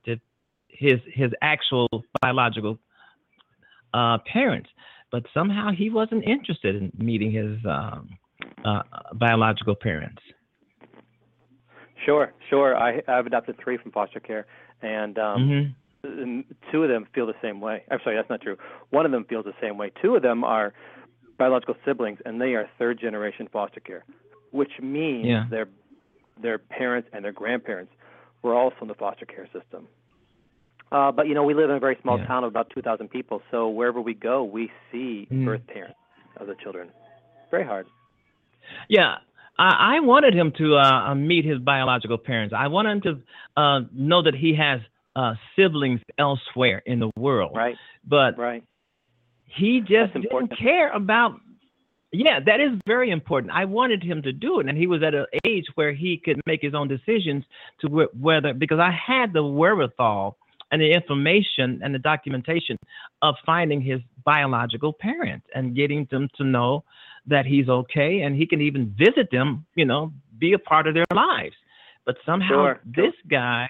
actual biological parents. But somehow he wasn't interested in meeting his biological parents. Sure. I've adopted 3 from foster care, and 2 of them feel the same way. I'm sorry, that's not true. 1 of them feels the same way. 2 of them are biological siblings, and they are 3rd-generation foster care, which means their parents and their grandparents were also in the foster care system. But, we live in a very small town of about 2,000 people, so wherever we go, we see birth parents of the children. Very hard. Yeah, I wanted him to meet his biological parents. I wanted him to know that he has siblings elsewhere in the world. Right. But he just didn't care about... Yeah, that is very important. I wanted him to do it, and he was at an age where he could make his own decisions to whether... Because I had the wherewithal and the information and the documentation of finding his biological parents and getting them to know that he's okay, and he can even visit them, be a part of their lives. But somehow this guy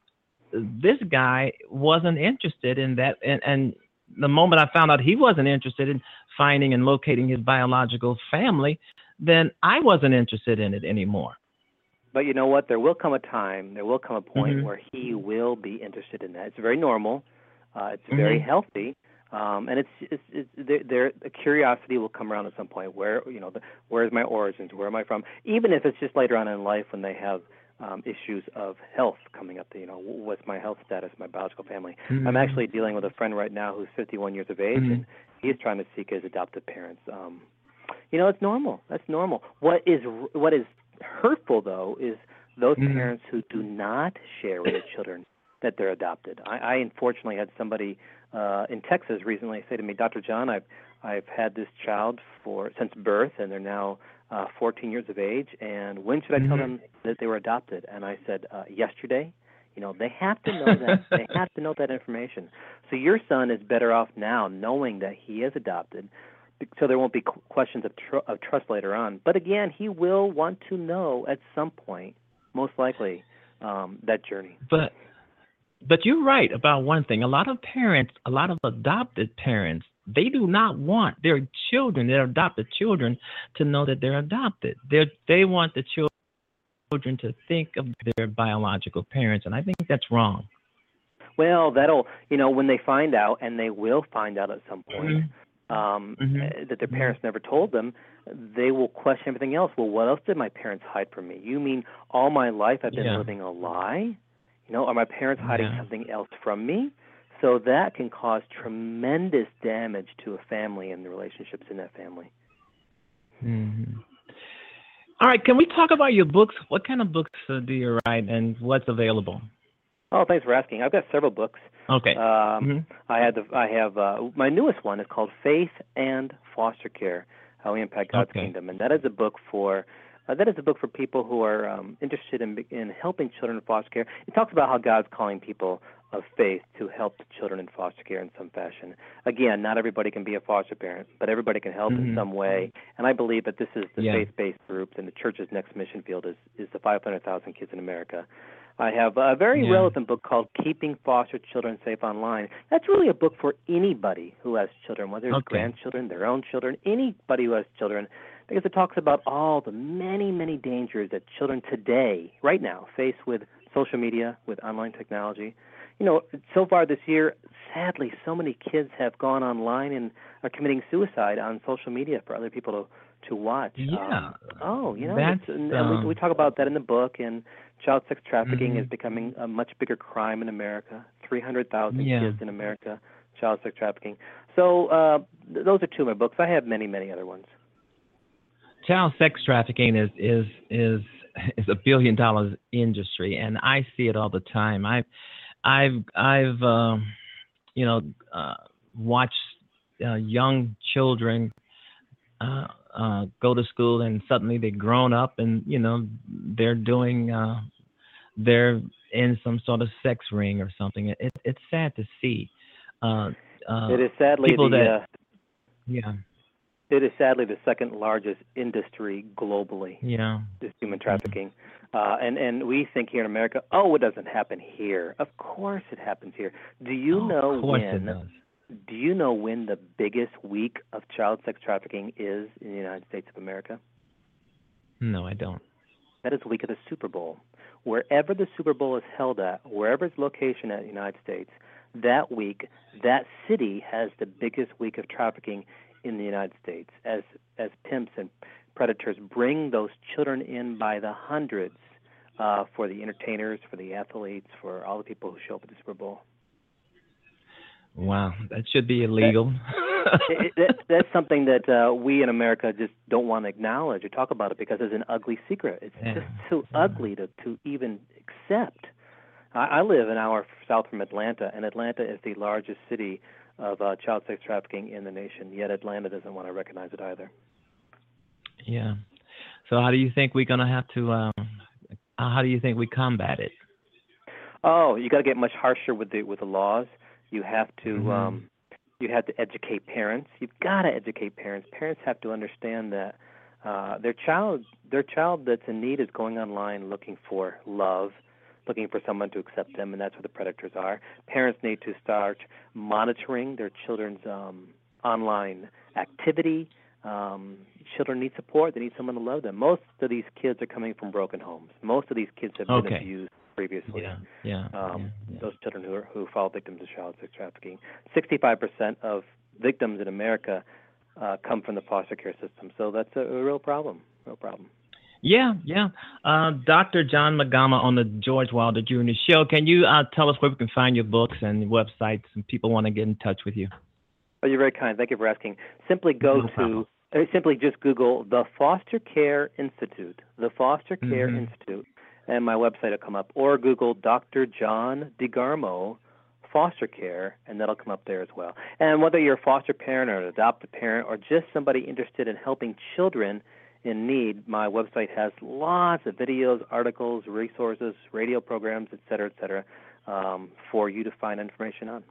wasn't interested in that. And the moment I found out he wasn't interested in finding and locating his biological family, then I wasn't interested in it anymore. But you know what? There will come a time, there will come a point where he will be interested in that. It's very normal. It's very healthy. And a curiosity will come around at some point. Where's my origins? Where am I from? Even if it's just later on in life when they have issues of health coming up. What's my health status? My biological family. I'm actually dealing with a friend right now who's 51 years of age, and he's trying to seek his adoptive parents. It's normal. That's normal. What is hurtful, though, is those parents who do not share with their children that they're adopted. I unfortunately had somebody in Texas recently say to me, Dr. John, I've had this child since birth, and they're now 14 years of age, and when should I tell them that they were adopted? And I said, yesterday. They have to know that. They have to know that information. So your son is better off now knowing that he is adopted, so there won't be questions of trust later on. But again, he will want to know at some point, most likely, that journey. But you're right about one thing. A lot of adopted parents, they do not want their children, their adopted children, to know that they're adopted. They want the children to think of their biological parents, and I think that's wrong. Well, that'll, when they find out, and they will find out at some point, that their parents never told them, they will question everything else. Well, what else did my parents hide from me? You mean all my life I've been living a lie? Are my parents hiding something else from me? So that can cause tremendous damage to a family and the relationships in that family. All right, can we talk about your books? What kind of books do you write, and what's available? Oh, thanks for asking. I've got several books. Okay. I have my newest one is called Faith and Foster Care: How We Impact God's Kingdom, and that is a book for people who are interested in helping children in foster care. It talks about how God's calling people of faith to help the children in foster care in some fashion. Again, not everybody can be a foster parent, but everybody can help in some way. And I believe that this is the faith-based groups, and the church's next mission field is the 500,000 kids in America. I have a very relevant book called Keeping Foster Children Safe Online. That's really a book for anybody who has children, whether it's grandchildren, their own children, anybody who has children, because it talks about all the many, many dangers that children today, right now, face with social media, with online technology. You know, so far this year, sadly, so many kids have gone online and are committing suicide on social media for other people to watch. Yeah. We talk about that in the book, and child sex trafficking is becoming a much bigger crime in America. 300,000 kids in America, child sex trafficking. So those are two of my books. I have many, many other ones. Child sex trafficking is a $1 billion industry, and I see it all the time. I've watched young children go to school, and suddenly they're grown up, and they're doing they're in some sort of sex ring or something. It's sad to see. It is sadly It is sadly the second largest industry globally. Is human trafficking. And we think here in America, it doesn't happen here. Of course it happens here. Do you know when the biggest week of child sex trafficking is in the United States of America? No, I don't. That is the week of the Super Bowl. Wherever the Super Bowl is held at, wherever its location at in the United States, that week, that city has the biggest week of trafficking in the United States, as pimps and predators bring those children in by the hundreds for the entertainers, for the athletes, for all the people who show up at the Super Bowl. Wow, that should be illegal. That's something that we in America just don't want to acknowledge or talk about it because it's an ugly secret. It's just so ugly to even accept. I live an hour south from Atlanta, and Atlanta is the largest city of child sex trafficking in the nation, yet Atlanta doesn't want to recognize it either. Yeah. So how do you think we're going to have to, how do you think we combat it? Oh, you got to get much harsher with the laws. You have to educate parents. You've got to educate parents. Parents have to understand that their child that's in need is going online looking for love, looking for someone to accept them, and that's where the predators are. Parents need to start monitoring their children's online activity. Children need support. They need someone to love them. Most of these kids are coming from broken homes. Most of these kids have been abused previously. Those children who fall victims of child sex trafficking. 65% of victims in America come from the foster care system. So that's a real problem. Yeah. Dr. John Mangama on the George Wilder Jr. Show. Can you tell us where we can find your books and websites and people want to get in touch with you? Oh, you're very kind. Thank you for asking. Simply just Google the Foster Care Institute, the Foster Care Institute, and my website will come up. Or Google Dr. John DeGarmo Foster Care, and that'll come up there as well. And whether you're a foster parent or an adoptive parent or just somebody interested in helping children in need, my website has lots of videos, articles, resources, radio programs, et cetera, for you to find information on.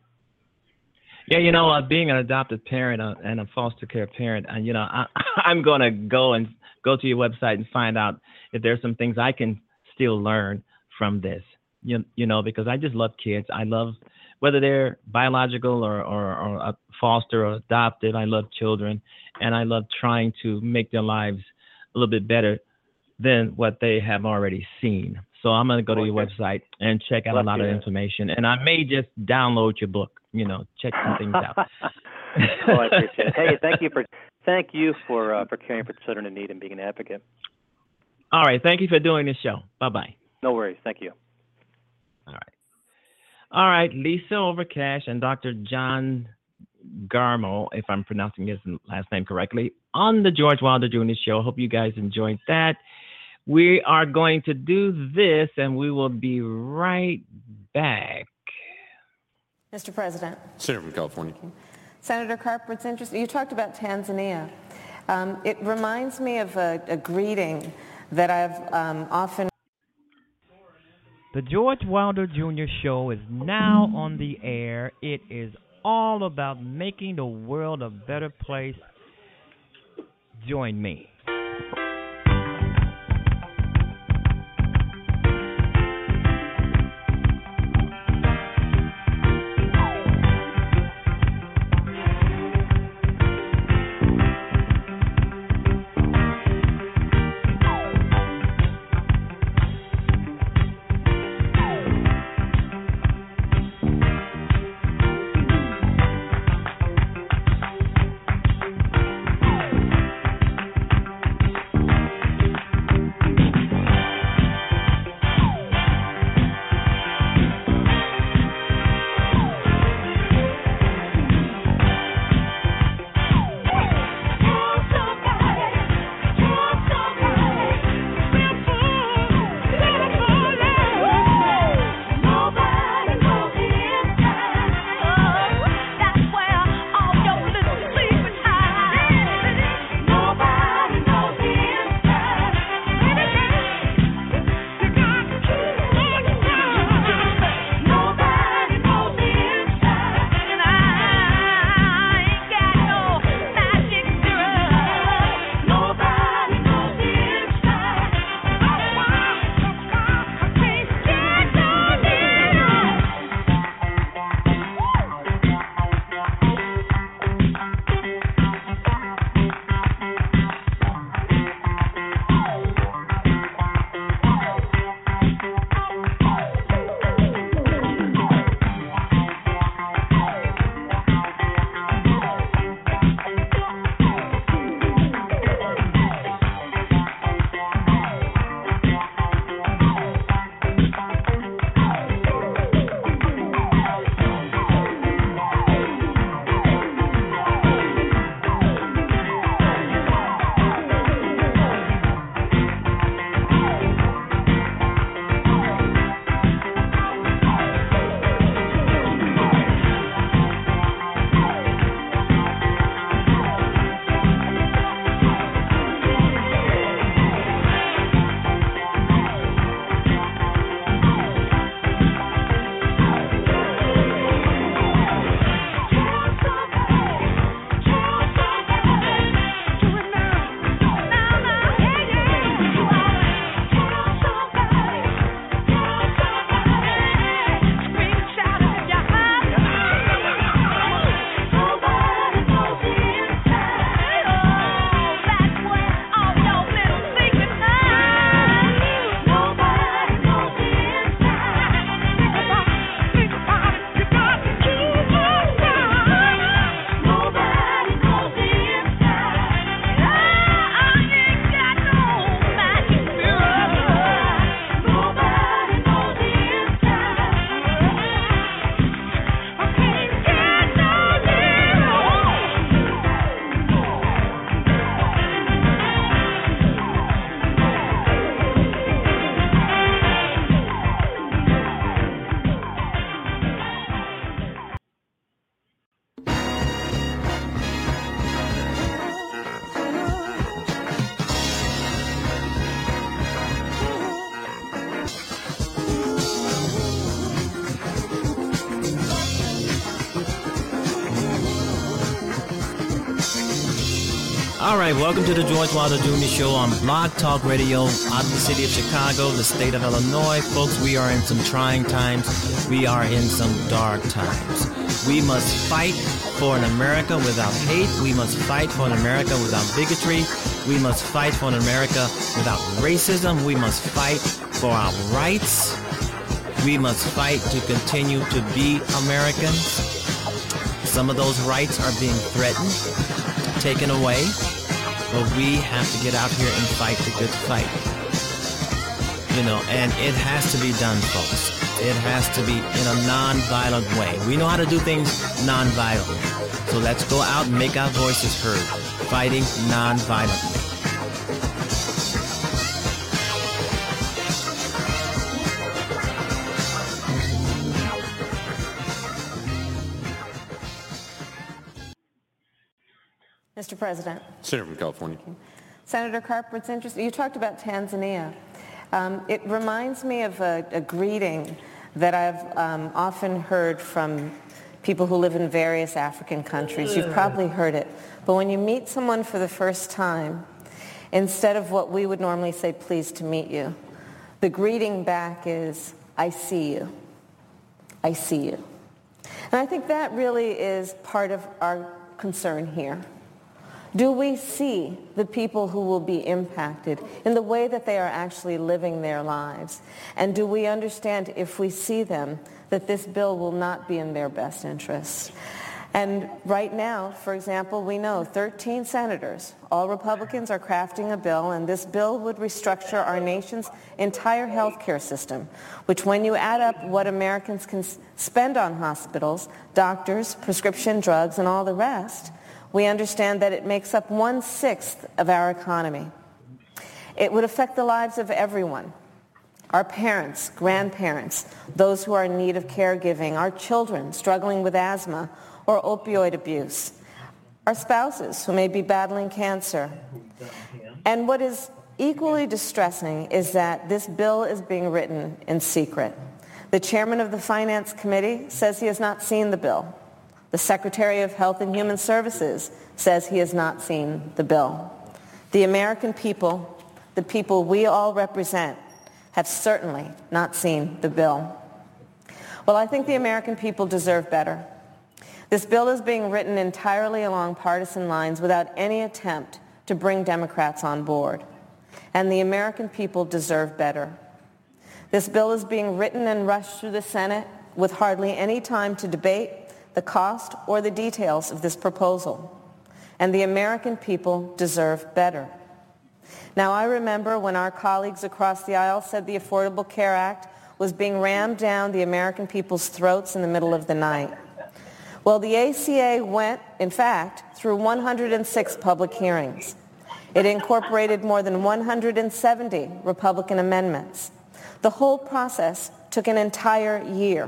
Yeah, being an adopted parent and a foster care parent, I'm going to go to your website and find out if there's some things I can still learn from this, because I just love kids. I love, whether they're biological or foster or adopted, I love children, and I love trying to make their lives a little bit better than what they have already seen. So I'm going to go to your website and check out a lot of information, and I may just download your book, check some things out. I appreciate it. Hey, thank you for caring for children in need and being an advocate. All right. Thank you for doing this show. Bye-bye. No worries. Thank you. All right. Lisa Overcash and Dr. John Garmo, if I'm pronouncing his last name correctly, on the George Wilder Jr. Show. Hope you guys enjoyed that. We are going to do this, and we will be right back. Mr. President. Senator from California. Senator Carper, it's interesting. You talked about Tanzania. It reminds me of a greeting that I've often... The George Wilder Jr. Show is now on the air. It is all about making the world a better place. Join me. All right, welcome to the George Wilder Jr. Show on Blog Talk Radio out of the city of Chicago, the state of Illinois. Folks, we are in some trying times. We are in some dark times. We must fight for an America without hate. We must fight for an America without bigotry. We must fight for an America without racism. We must fight for our rights. We must fight to continue to be Americans. Some of those rights are being threatened, taken away, but we have to get out here and fight the good fight. You know, and it has to be done, folks. it has to be in a non-violent way. We know how to do things non-violently. So let's go out and make our voices heard, fighting non-violently. Mr. President. Senator from California. Senator Carper, it's interesting. You talked about Tanzania. It reminds me of a greeting that I've often heard from people who live in various African countries. You've probably heard it. But when you meet someone for the first time, instead of what we would normally say, pleased to meet you, the greeting back is, I see you. I see you. And I think that really is part of our concern here. Do we see the people who will be impacted in the way that they are actually living their lives? And do we understand, if we see them, that this bill will not be in their best interests? And right now, for example, we know 13 senators, all Republicans, are crafting a bill, and this bill would restructure our nation's entire health care system, which, when you add up what Americans can spend on hospitals, doctors, prescription drugs, and all the rest, we understand that it makes up 1/6 of our economy. It would affect the lives of everyone. Our parents, grandparents, those who are in need of caregiving, our children struggling with asthma or opioid abuse, our spouses who may be battling cancer. And what is equally distressing is that this bill is being written in secret. The chairman of the Finance Committee says he has not seen the bill. The Secretary of Health and Human Services says he has not seen the bill. The American people, the people we all represent, have certainly not seen the bill. Well, I think the American people deserve better. This bill is being written entirely along partisan lines without any attempt to bring Democrats on board. And the American people deserve better. This bill is being written and rushed through the Senate with hardly any time to debate the cost or the details of this proposal. And the American people deserve better. Now, I remember when our colleagues across the aisle said the Affordable Care Act was being rammed down the American people's throats in the middle of the night. Well, the ACA went, in fact, through 106 public hearings. It incorporated more than 170 Republican amendments. The whole process took an entire year.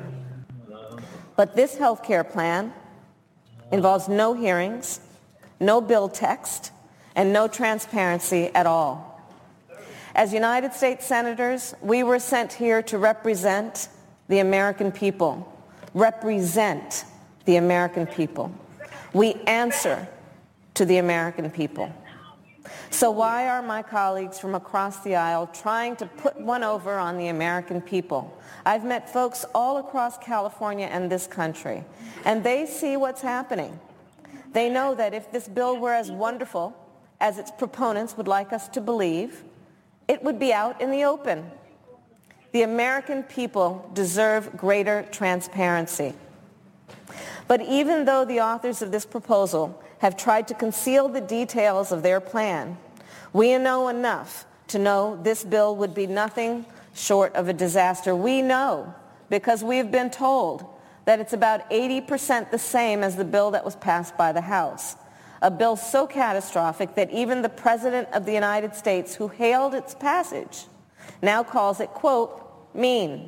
But this health care plan involves no hearings, no bill text, and no transparency at all. As United States Senators, we were sent here to represent the American people. Represent the American people. We answer to the American people. So why are my colleagues from across the aisle trying to put one over on the American people? I've met folks all across California and this country, and they see what's happening. They know that if this bill were as wonderful as its proponents would like us to believe, it would be out in the open. The American people deserve greater transparency. But even though the authors of this proposal have tried to conceal the details of their plan, we know enough to know this bill would be nothing short of a disaster. We know, because we've been told, that it's about 80% the same as the bill that was passed by the House. A bill so catastrophic that even the President of the United States, who hailed its passage, now calls it, quote, mean.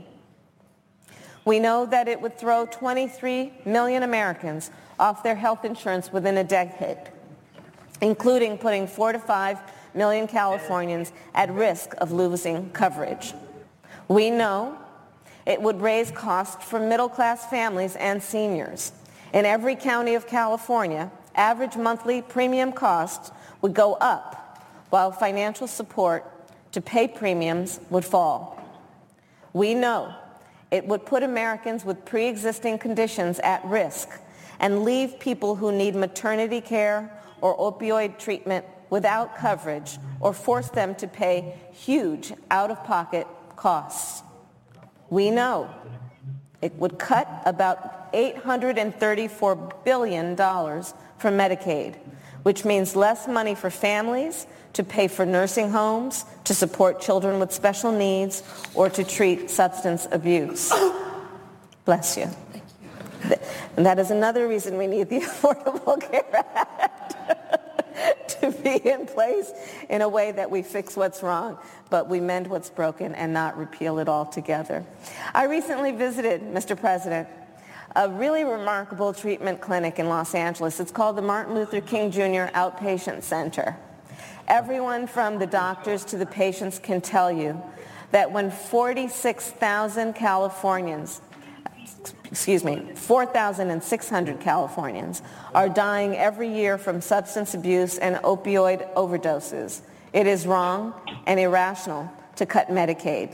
We know that it would throw 23 million Americans off their health insurance within a decade, including putting 4 to 5 million Californians at risk of losing coverage. We know it would raise costs for middle-class families and seniors. In every county of California, average monthly premium costs would go up, while financial support to pay premiums would fall. We know it would put Americans with pre-existing conditions at risk and leave people who need maternity care or opioid treatment without coverage, or force them to pay huge out-of-pocket costs. We know it would cut about $834 billion from Medicaid, which means less money for families to pay for nursing homes, to support children with special needs, or to treat substance abuse. Bless you. And that is another reason we need the Affordable Care Act to be in place in a way that we fix what's wrong, but we mend what's broken and not repeal it altogether. I recently visited, Mr. President, a really remarkable treatment clinic in Los Angeles. It's called the Martin Luther King Jr. Outpatient Center. Everyone from the doctors to the patients can tell you that when 4,600 Californians are dying every year from substance abuse and opioid overdoses, it is wrong and irrational to cut Medicaid.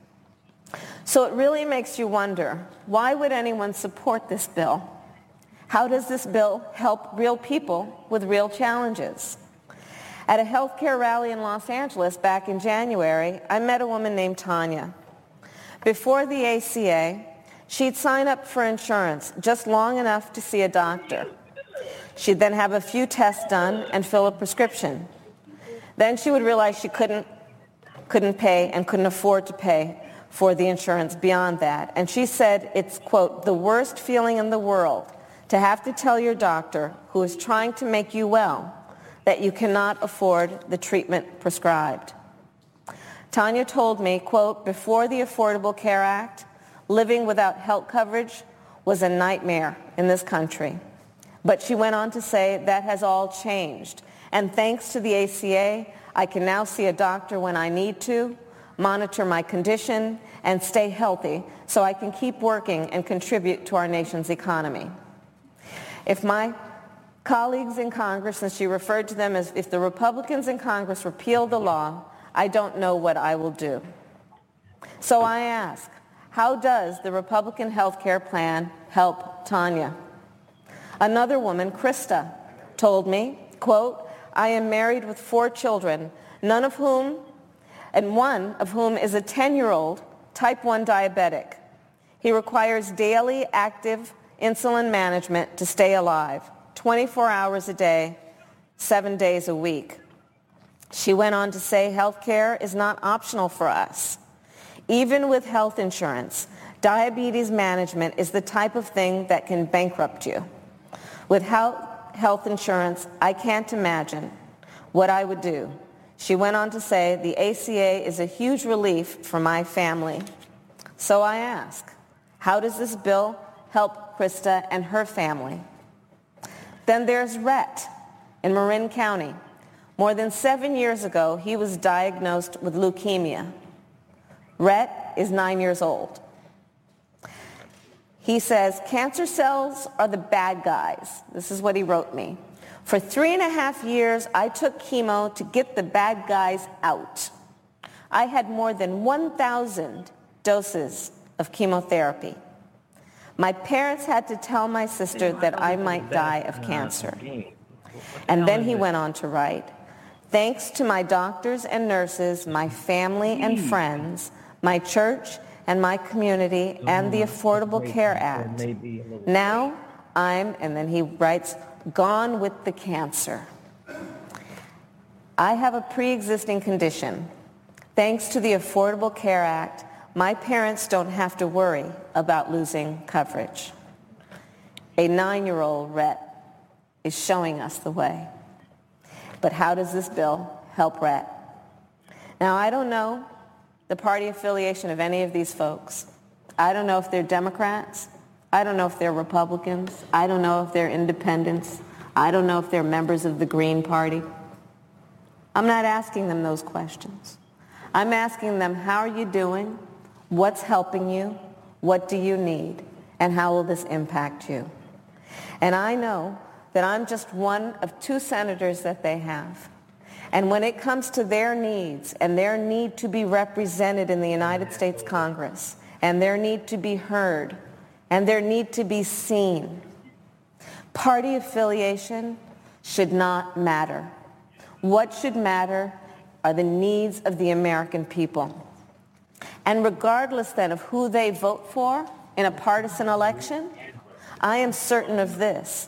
So it really makes you wonder, why would anyone support this bill? How does this bill help real people with real challenges? At a healthcare rally in Los Angeles back in January, I met a woman named Tanya. Before the ACA, she'd sign up for insurance just long enough to see a doctor. She'd then have a few tests done and fill a prescription. Then she would realize she couldn't pay and couldn't afford to pay for the insurance beyond that. And she said it's, quote, the worst feeling in the world to have to tell your doctor, who is trying to make you well, that you cannot afford the treatment prescribed. Tanya told me, quote, before the Affordable Care Act, living without health coverage was a nightmare in this country. But she went on to say that has all changed. And thanks to the ACA, I can now see a doctor when I need to, monitor my condition, and stay healthy so I can keep working and contribute to our nation's economy. If my colleagues in Congress, and she referred to them as if the Republicans in Congress repeal the law, I don't know what I will do. So I ask, how does the Republican health care plan help Tanya? Another woman, Krista, told me, quote, I am married with 4 children, one of whom is a 10-year-old type 1 diabetic. He requires daily active insulin management to stay alive, 24 hours a day, 7 days a week. She went on to say health care is not optional for us. Even with health insurance, diabetes management is the type of thing that can bankrupt you. Without health insurance, I can't imagine what I would do. She went on to say, the ACA is a huge relief for my family. So I ask, how does this bill help Krista and her family? Then there's Rhett in Marin County. More than 7 years ago, he was diagnosed with leukemia. Rhett is 9 years old. He says, cancer cells are the bad guys. This is what he wrote me. For 3.5 years, I took chemo to get the bad guys out. I had more than 1,000 doses of chemotherapy. My parents had to tell my sister that I might die of cancer. And then he went on to write, thanks to my doctors and nurses, my family and friends, my church and my community, and the Affordable Care Act, now I'm, and then he writes, gone with the cancer. I have a pre-existing condition. Thanks to the Affordable Care Act, my parents don't have to worry about losing coverage. A 9-year-old Rhett is showing us the way. But how does this bill help Rhett? Now, I don't know the party affiliation of any of these folks. I don't know if they're Democrats. I don't know if they're Republicans. I don't know if they're independents. I don't know if they're members of the Green Party. I'm not asking them those questions. I'm asking them, how are you doing? What's helping you? What do you need? And how will this impact you? And I know that I'm just one of 2 senators that they have. And when it comes to their needs and their need to be represented in the United States Congress, and their need to be heard, and their need to be seen, party affiliation should not matter. What should matter are the needs of the American people. And regardless then of who they vote for in a partisan election, I am certain of this.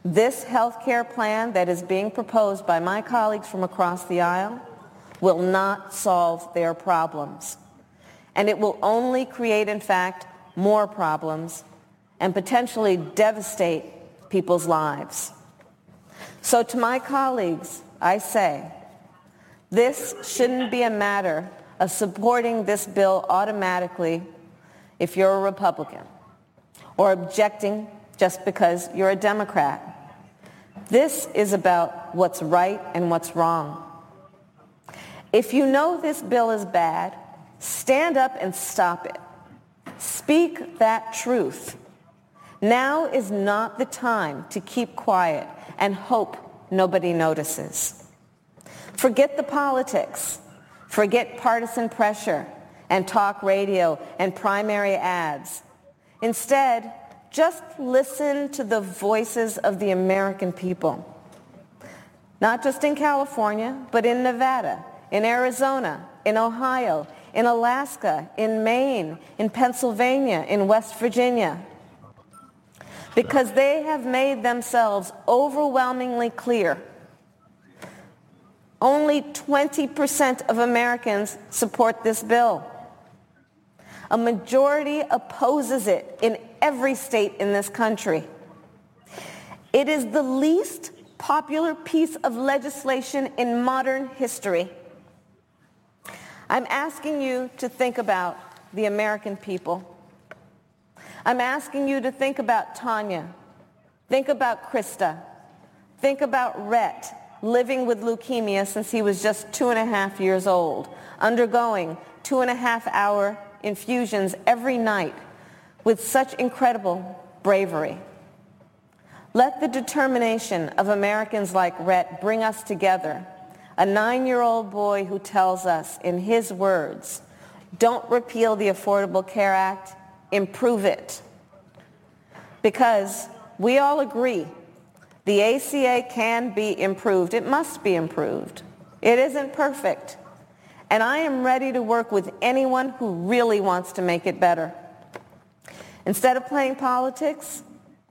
This health care plan that is being proposed by my colleagues from across the aisle will not solve their problems. And it will only create, in fact, more problems and potentially devastate people's lives. So to my colleagues, I say, this shouldn't be a matter of supporting this bill automatically if you're a Republican, or objecting just because you're a Democrat. This is about what's right and what's wrong. If you know this bill is bad, stand up and stop it. Speak that truth. Now is not the time to keep quiet and hope nobody notices. Forget the politics. Forget partisan pressure and talk radio and primary ads. Instead, just listen to the voices of the American people. Not just in California, but in Nevada, in Arizona, in Ohio, in Alaska, in Maine, in Pennsylvania, in West Virginia. Because they have made themselves overwhelmingly clear. Only 20% of Americans support this bill. A majority opposes it in every state in this country. It is the least popular piece of legislation in modern history. I'm asking you to think about the American people. I'm asking you to think about Tanya. Think about Krista. Think about Rhett, living with leukemia since he was just 2.5 years old, undergoing 2.5-hour infusions every night with such incredible bravery. Let the determination of Americans like Rhett bring us together. A 9-year-old boy who tells us in his words, don't repeal the Affordable Care Act, improve it. Because we all agree the ACA can be improved. It must be improved. It isn't perfect. And I am ready to work with anyone who really wants to make it better. Instead of playing politics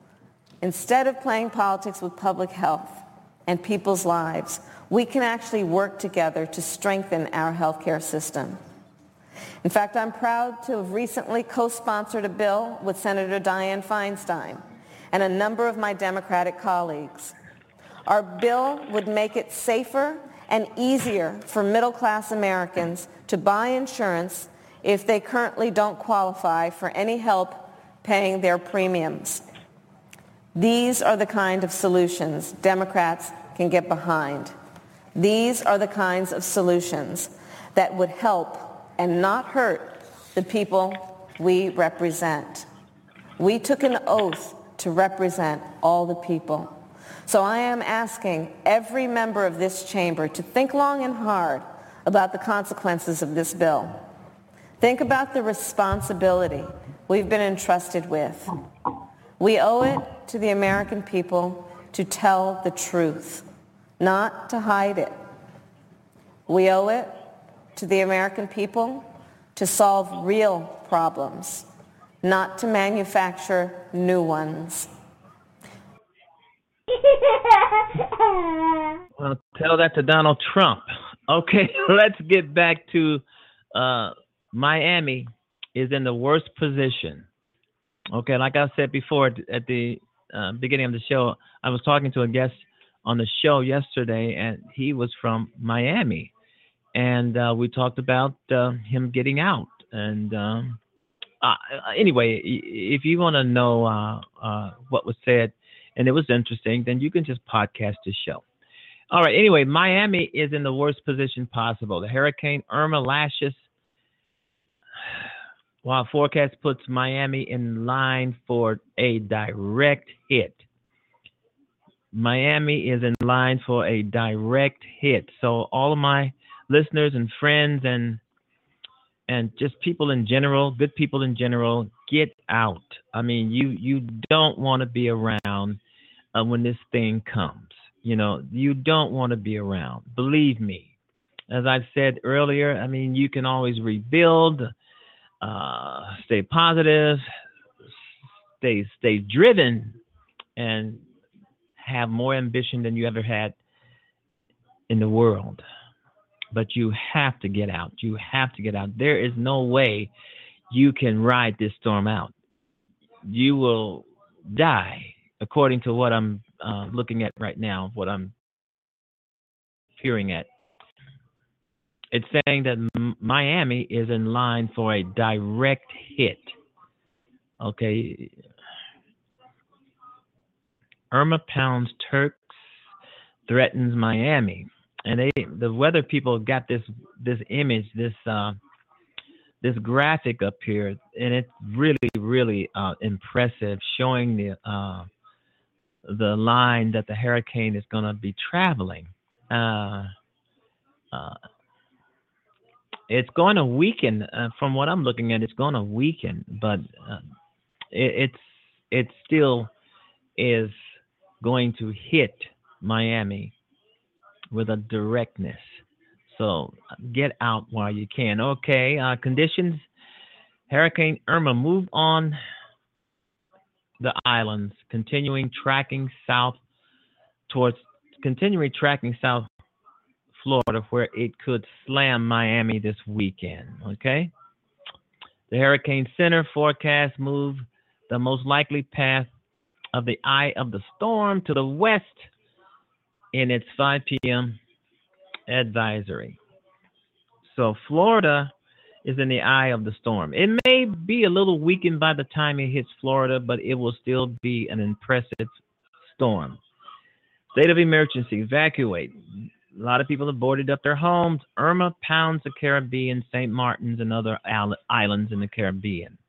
with public health and people's lives, we can actually work together to strengthen our healthcare system. In fact, I'm proud to have recently co-sponsored a bill with Senator Dianne Feinstein and a number of my Democratic colleagues. Our bill would make it safer and easier for middle-class Americans to buy insurance if they currently don't qualify for any help paying their premiums. These are the kind of solutions Democrats can get behind. These are the kinds of solutions that would help and not hurt the people we represent. We took an oath to represent all the people. So I am asking every member of this chamber to think long and hard about the consequences of this bill. Think about the responsibility we've been entrusted with. We owe it to the American people to tell the truth, not to hide it. We owe it to the American people to solve real problems, not to manufacture new ones. Well, tell that to Donald Trump. Okay, let's get back to Miami is in the worst position. Okay, like I said before at the beginning of the show, I was talking to a guest on the show yesterday, and he was from Miami. And we talked about him getting out. And anyway, if you want to know what was said, and it was interesting, then you can just podcast the show. All right. Anyway, Miami is in the worst position possible. The Hurricane Irma lashes, while forecast puts Miami in line for a direct hit. Miami is in line for a direct hit. So all of my listeners and friends and just people in general, good people in general, get out. I mean, you don't want to be around when this thing comes. You know, you don't want to be around. Believe me. As I've said earlier, I mean, you can always rebuild, stay positive, stay driven, and have more ambition than you ever had in the world. But you have to get out. You have to get out. There is no way you can ride this storm out. You will die, according to what I'm looking at right now, what I'm hearing at. It's saying that Miami is in line for a direct hit. Okay. Irma pounds Turks, threatens Miami. And the weather people got this image, this graphic up here, and it's really, really impressive, showing the line that the hurricane is going to be traveling. It's going to weaken. From what I'm looking at, it's going to weaken, but it still is going to hit Miami with a directness. So get out while you can. Okay, conditions. Hurricane Irma moved on the islands, continuing tracking south Florida, where it could slam Miami this weekend. Okay. The Hurricane Center forecast moved the most likely path of the eye of the storm to the west in its 5 p.m. advisory. So Florida is in the eye of the storm. It may be a little weakened by the time it hits Florida, but it will still be an impressive storm. State of emergency, evacuate. A lot of people have boarded up their homes. Irma pounds the Caribbean, St. Martin's, and other islands in the Caribbean.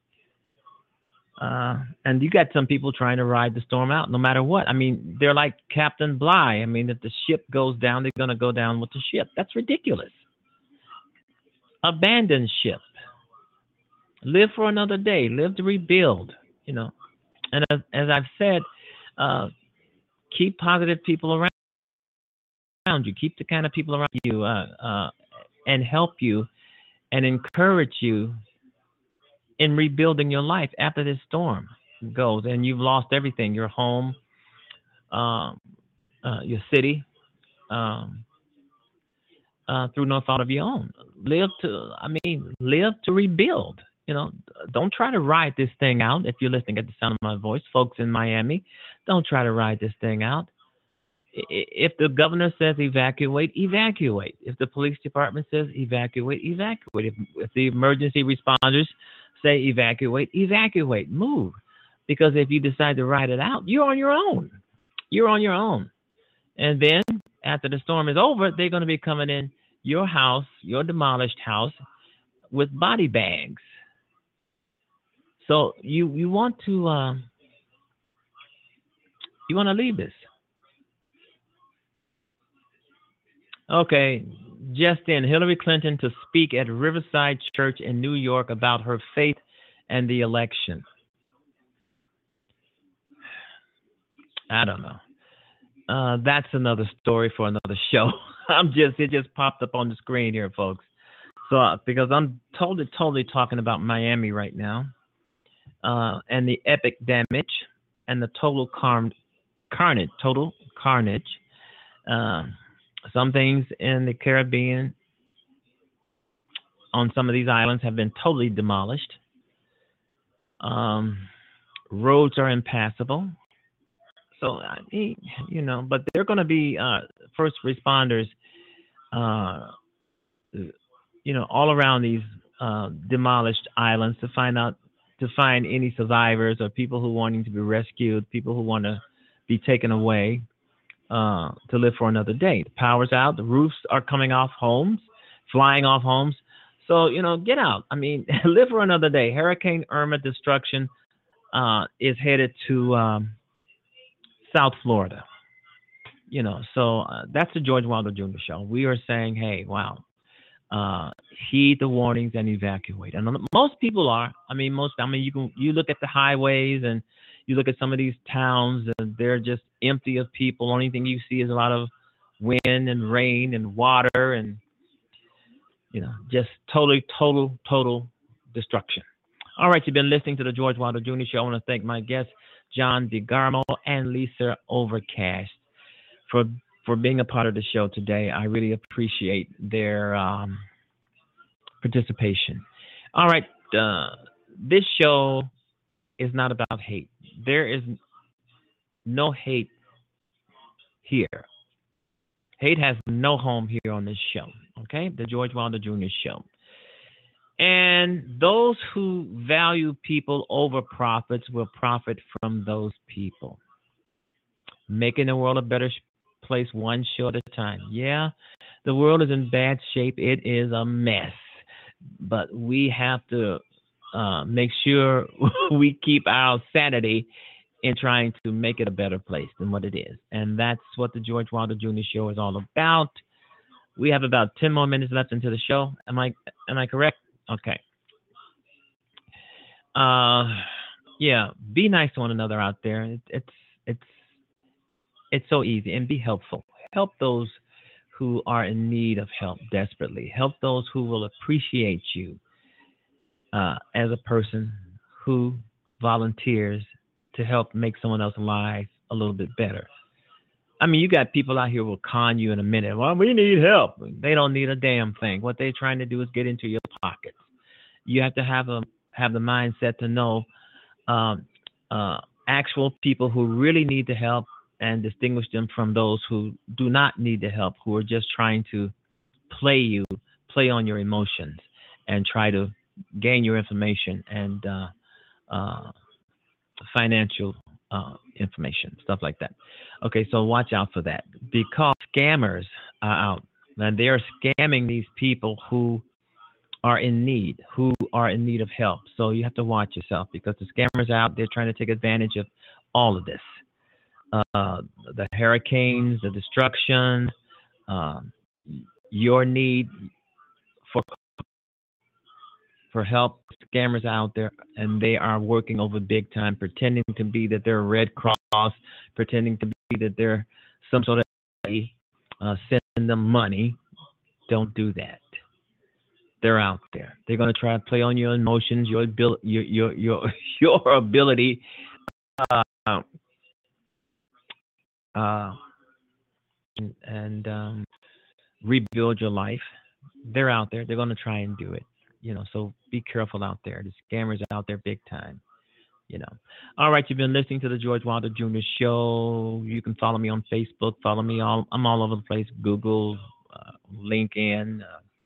And you got some people trying to ride the storm out no matter what. I mean, they're like Captain Bligh. I mean, if the ship goes down, they're going to go down with the ship. That's ridiculous. Abandon ship. Live for another day. Live to rebuild, you know. And as I've said, keep positive people around you. Keep the kind of people around you and help you and encourage you in rebuilding your life after this storm goes and you've lost everything, your home, your city, through no fault of your own. Live to rebuild. You know, don't try to ride this thing out. If you're listening at the sound of my voice, folks in Miami, don't try to ride this thing out. If the governor says evacuate, evacuate. If the police department says evacuate, evacuate. If the emergency responders say evacuate, evacuate. Move. Because if you decide to ride it out, you're on your own. You're on your own. And then after the storm is over, they're going to be coming in your house, your demolished house, with body bags. So you want to leave this. Okay, just in, Hillary Clinton to speak at Riverside Church in New York about her faith and the election. I don't know. That's another story for another show. It just popped up on the screen here, folks. So because I'm totally talking about Miami right now, and the epic damage and the total carnage. Some things in the Caribbean on some of these islands have been totally demolished. Roads are impassable. So, you know, but they're going to be first responders, you know, all around these demolished islands to find any survivors or people who wanting to be rescued, people who want to be taken away. To live for another day. The power's out. The roofs are coming off homes, flying off homes. So, you know, get out. I mean, live for another day. Hurricane Irma destruction is headed to South Florida. You know, so that's the George Wilder Jr. Show. We are saying, hey, wow, heed the warnings and evacuate. And most people are. You look at the highways and you look at some of these towns and they're just empty of people. Only thing you see is a lot of wind and rain and water and, you know, just total destruction. All right, you've been listening to the George Wilder Jr. Show. I want to thank my guest, John DeGarmo, and Lisa Overcash for being a part of the show today. I really appreciate their participation. All right, this show is not about hate. There is no hate here. Hate has no home here on this show, okay? The George Wilder Jr. Show. And those who value people over profits will profit from those people. Making the world a better place one show at a time. Yeah, the world is in bad shape. It is a mess. But we have to make sure we keep our sanity in trying to make it a better place than what it is. And that's what the George Wilder Jr. Show is all about. We have about 10 more minutes left into the show. Am I correct? Okay. Yeah, be nice to one another out there. It's so easy, and be helpful. Help those who are in need of help desperately. Help those who will appreciate you as a person who volunteers to help make someone else's life a little bit better. I mean, you got people out here who will con you in a minute. Well, we need help. They don't need a damn thing. What they're trying to do is get into your pockets. You have to have the mindset to know actual people who really need the help and distinguish them from those who do not need the help, who are just trying to play on your emotions and try to gain your information and financial information, stuff like that. Okay, so watch out for that, because scammers are out and they are scamming these people who are in need of help. So you have to watch yourself, because the scammers are out there trying to take advantage of all of this. The hurricanes, the destruction, your need for help. Scammers out there, and they are working over big time, pretending to be that they're Red Cross, pretending to be that they're some sort of sending them money. Don't do that. They're out there. They're going to try to play on your emotions, your ability and rebuild your life. They're out there. They're going to try and do it. So be careful out there. The scammers are out there big time. All right, you've been listening to the George Wilder Jr. Show. You can follow me on Facebook. Follow me. I'm all over the place. Google, LinkedIn,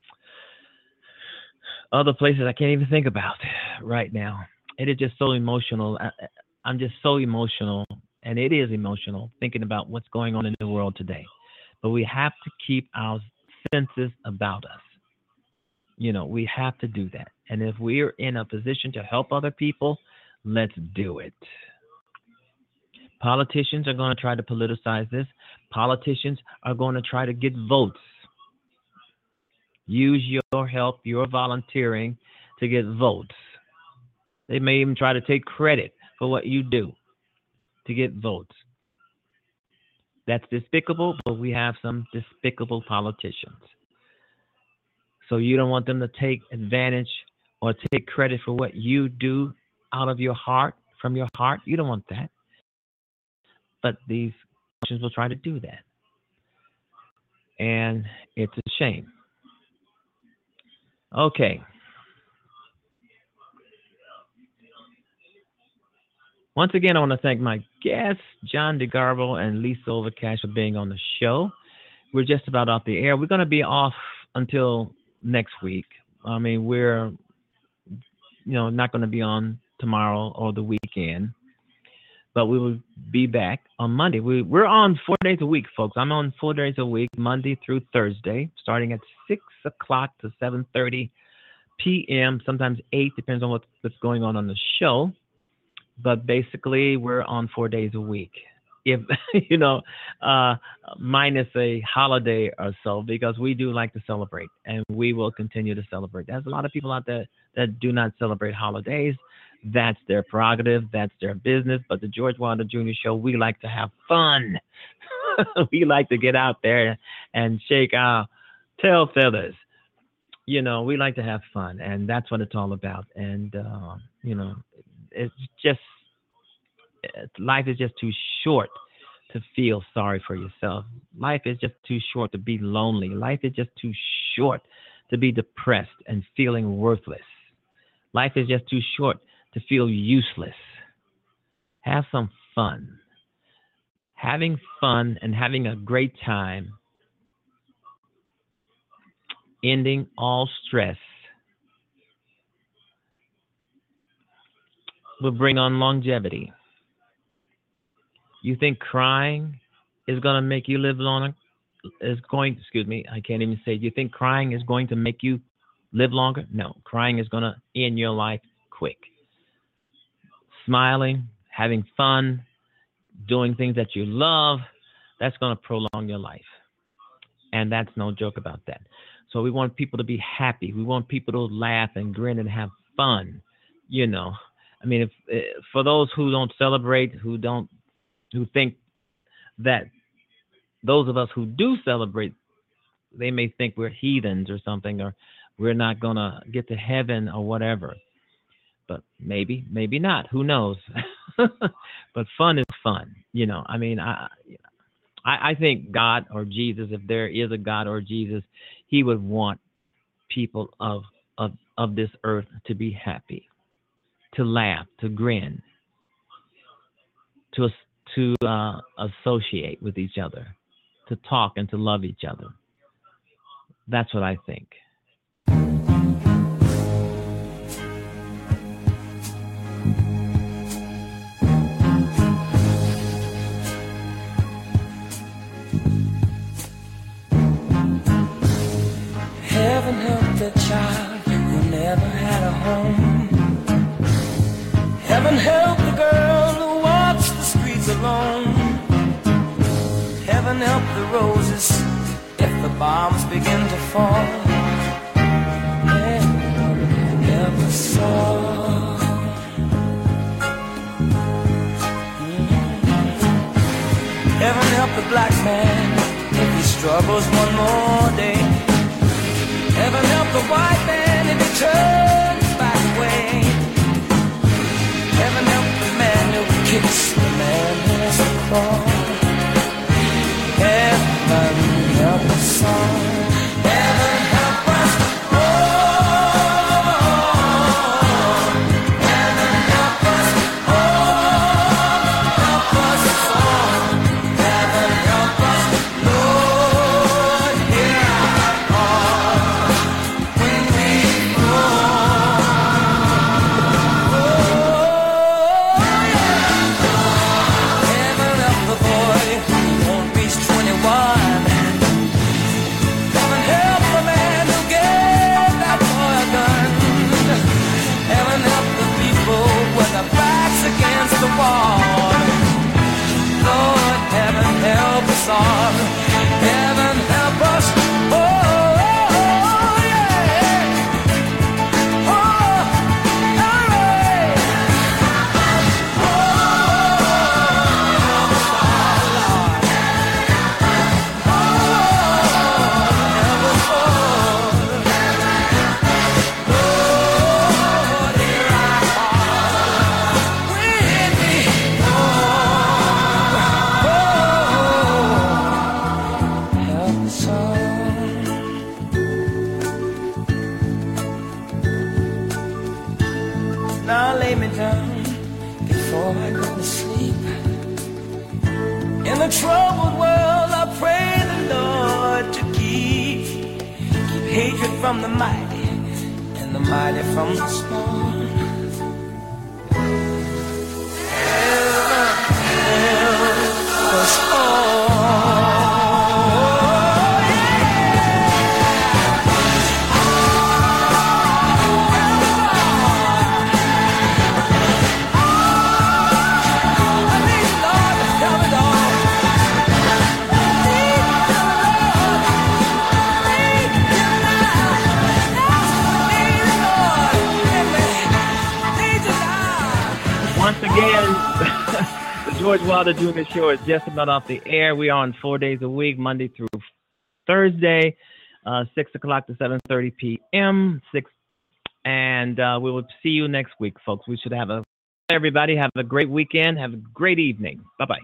other places I can't even think about right now. It is just so emotional. I'm just so emotional, and it is emotional thinking about what's going on in the world today. But we have to keep our senses about us. We have to do that. And if we're in a position to help other people, let's do it. Politicians are going to try to politicize this. Politicians are going to try to get votes. Use your help, your volunteering to get votes. They may even try to take credit for what you do to get votes. That's despicable, but we have some despicable politicians. So you don't want them to take advantage or take credit for what you do out of your heart, from your heart. You don't want that. But these politicians will try to do that. And it's a shame. Okay. Once again, I want to thank my guests, John DeGarbo and Lisa Overcash, for being on the show. We're just about off the air. We're going to be off until next week. I mean, we're not going to be on tomorrow or the weekend, but we will be back on Monday. We're on 4 days a week, folks. I'm on 4 days a week, Monday through Thursday, starting at 6 o'clock to 7:30 p.m., sometimes 8, depends on what's going on the show. But basically, we're on 4 days a week. If minus a holiday or so, because we do like to celebrate, and we will continue to celebrate. There's a lot of people out there that do not celebrate holidays. That's their prerogative. That's their business. But the George Wilder Jr. Show, we like to have fun. We like to get out there and shake our tail feathers. We like to have fun, and that's what it's all about. And, it's just Life is just too short to feel sorry for yourself. Life is just too short to be lonely. Life is just too short to be depressed and feeling worthless. Life is just too short to feel useless. Have some fun. Having fun and having a great time, ending all stress, will bring on longevity. You think crying is going to make you live longer? I can't even say. Do you think crying is going to make you live longer? No, crying is going to end your life quick. Smiling, having fun, doing things that you love, that's going to prolong your life. And that's no joke about that. So we want people to be happy. We want people to laugh and grin and have fun. You know, I mean, if for those who don't celebrate, who think that those of us who do celebrate, they may think we're heathens or something, or we're not going to get to heaven or whatever. But maybe not. Who knows? But fun is fun. You know, I mean, I think God or Jesus, if there is a God or Jesus, he would want people of this earth to be happy, to laugh, to grin, to associate with each other, to talk and to love each other. That's what I think. Heaven help the child who never had a home. Heaven help the girl who walks the streets alone. Heaven help the roses if the bombs begin to fall. Heaven help us all. Heaven help the black man if he struggles one more day. Heaven help the white man if he turns back away. Heaven help the man who kicks the man who has a crawl. Heaven help us all. Heaven help us all. Heaven help us all. Help us all. Heaven help us, Lord, hear our call when we Heaven help the boy who won't reach 21. Heaven help the man who gave that boy a gun. Heaven help the people with their backs against the wall. Lord, heaven help us all. Heaven help us all. Now lay me down before I go to sleep. In a troubled world I pray the Lord to keep hatred from the mighty and the mighty from the small. Heaven help us all. Once again, the George Wilder Jr. Show is just about off the air. We are on 4 days a week, Monday through Thursday, 6 o'clock to 7:30 p.m. And we will see you next week, folks. We should have a everybody. Have a great weekend. Have a great evening. Bye-bye.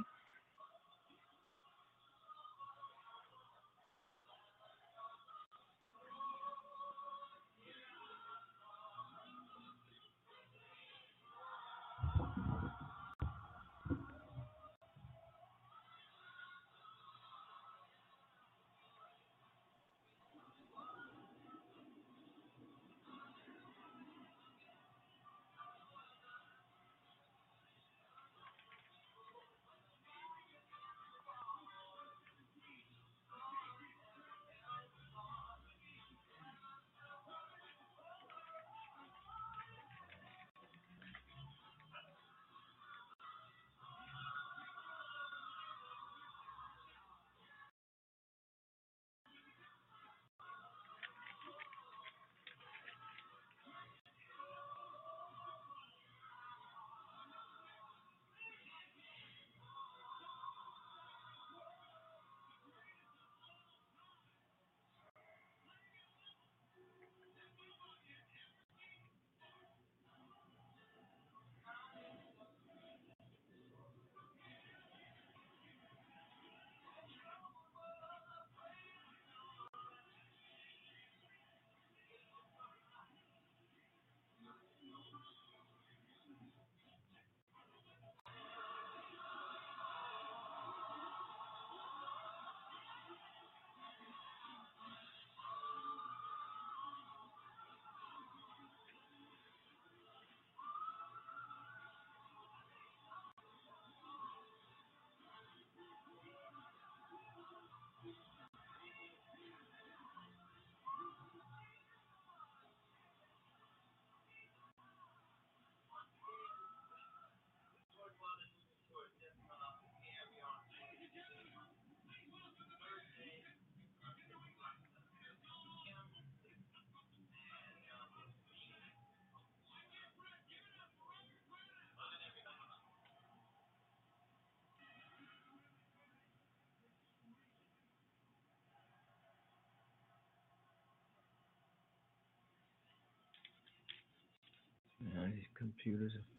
These computers are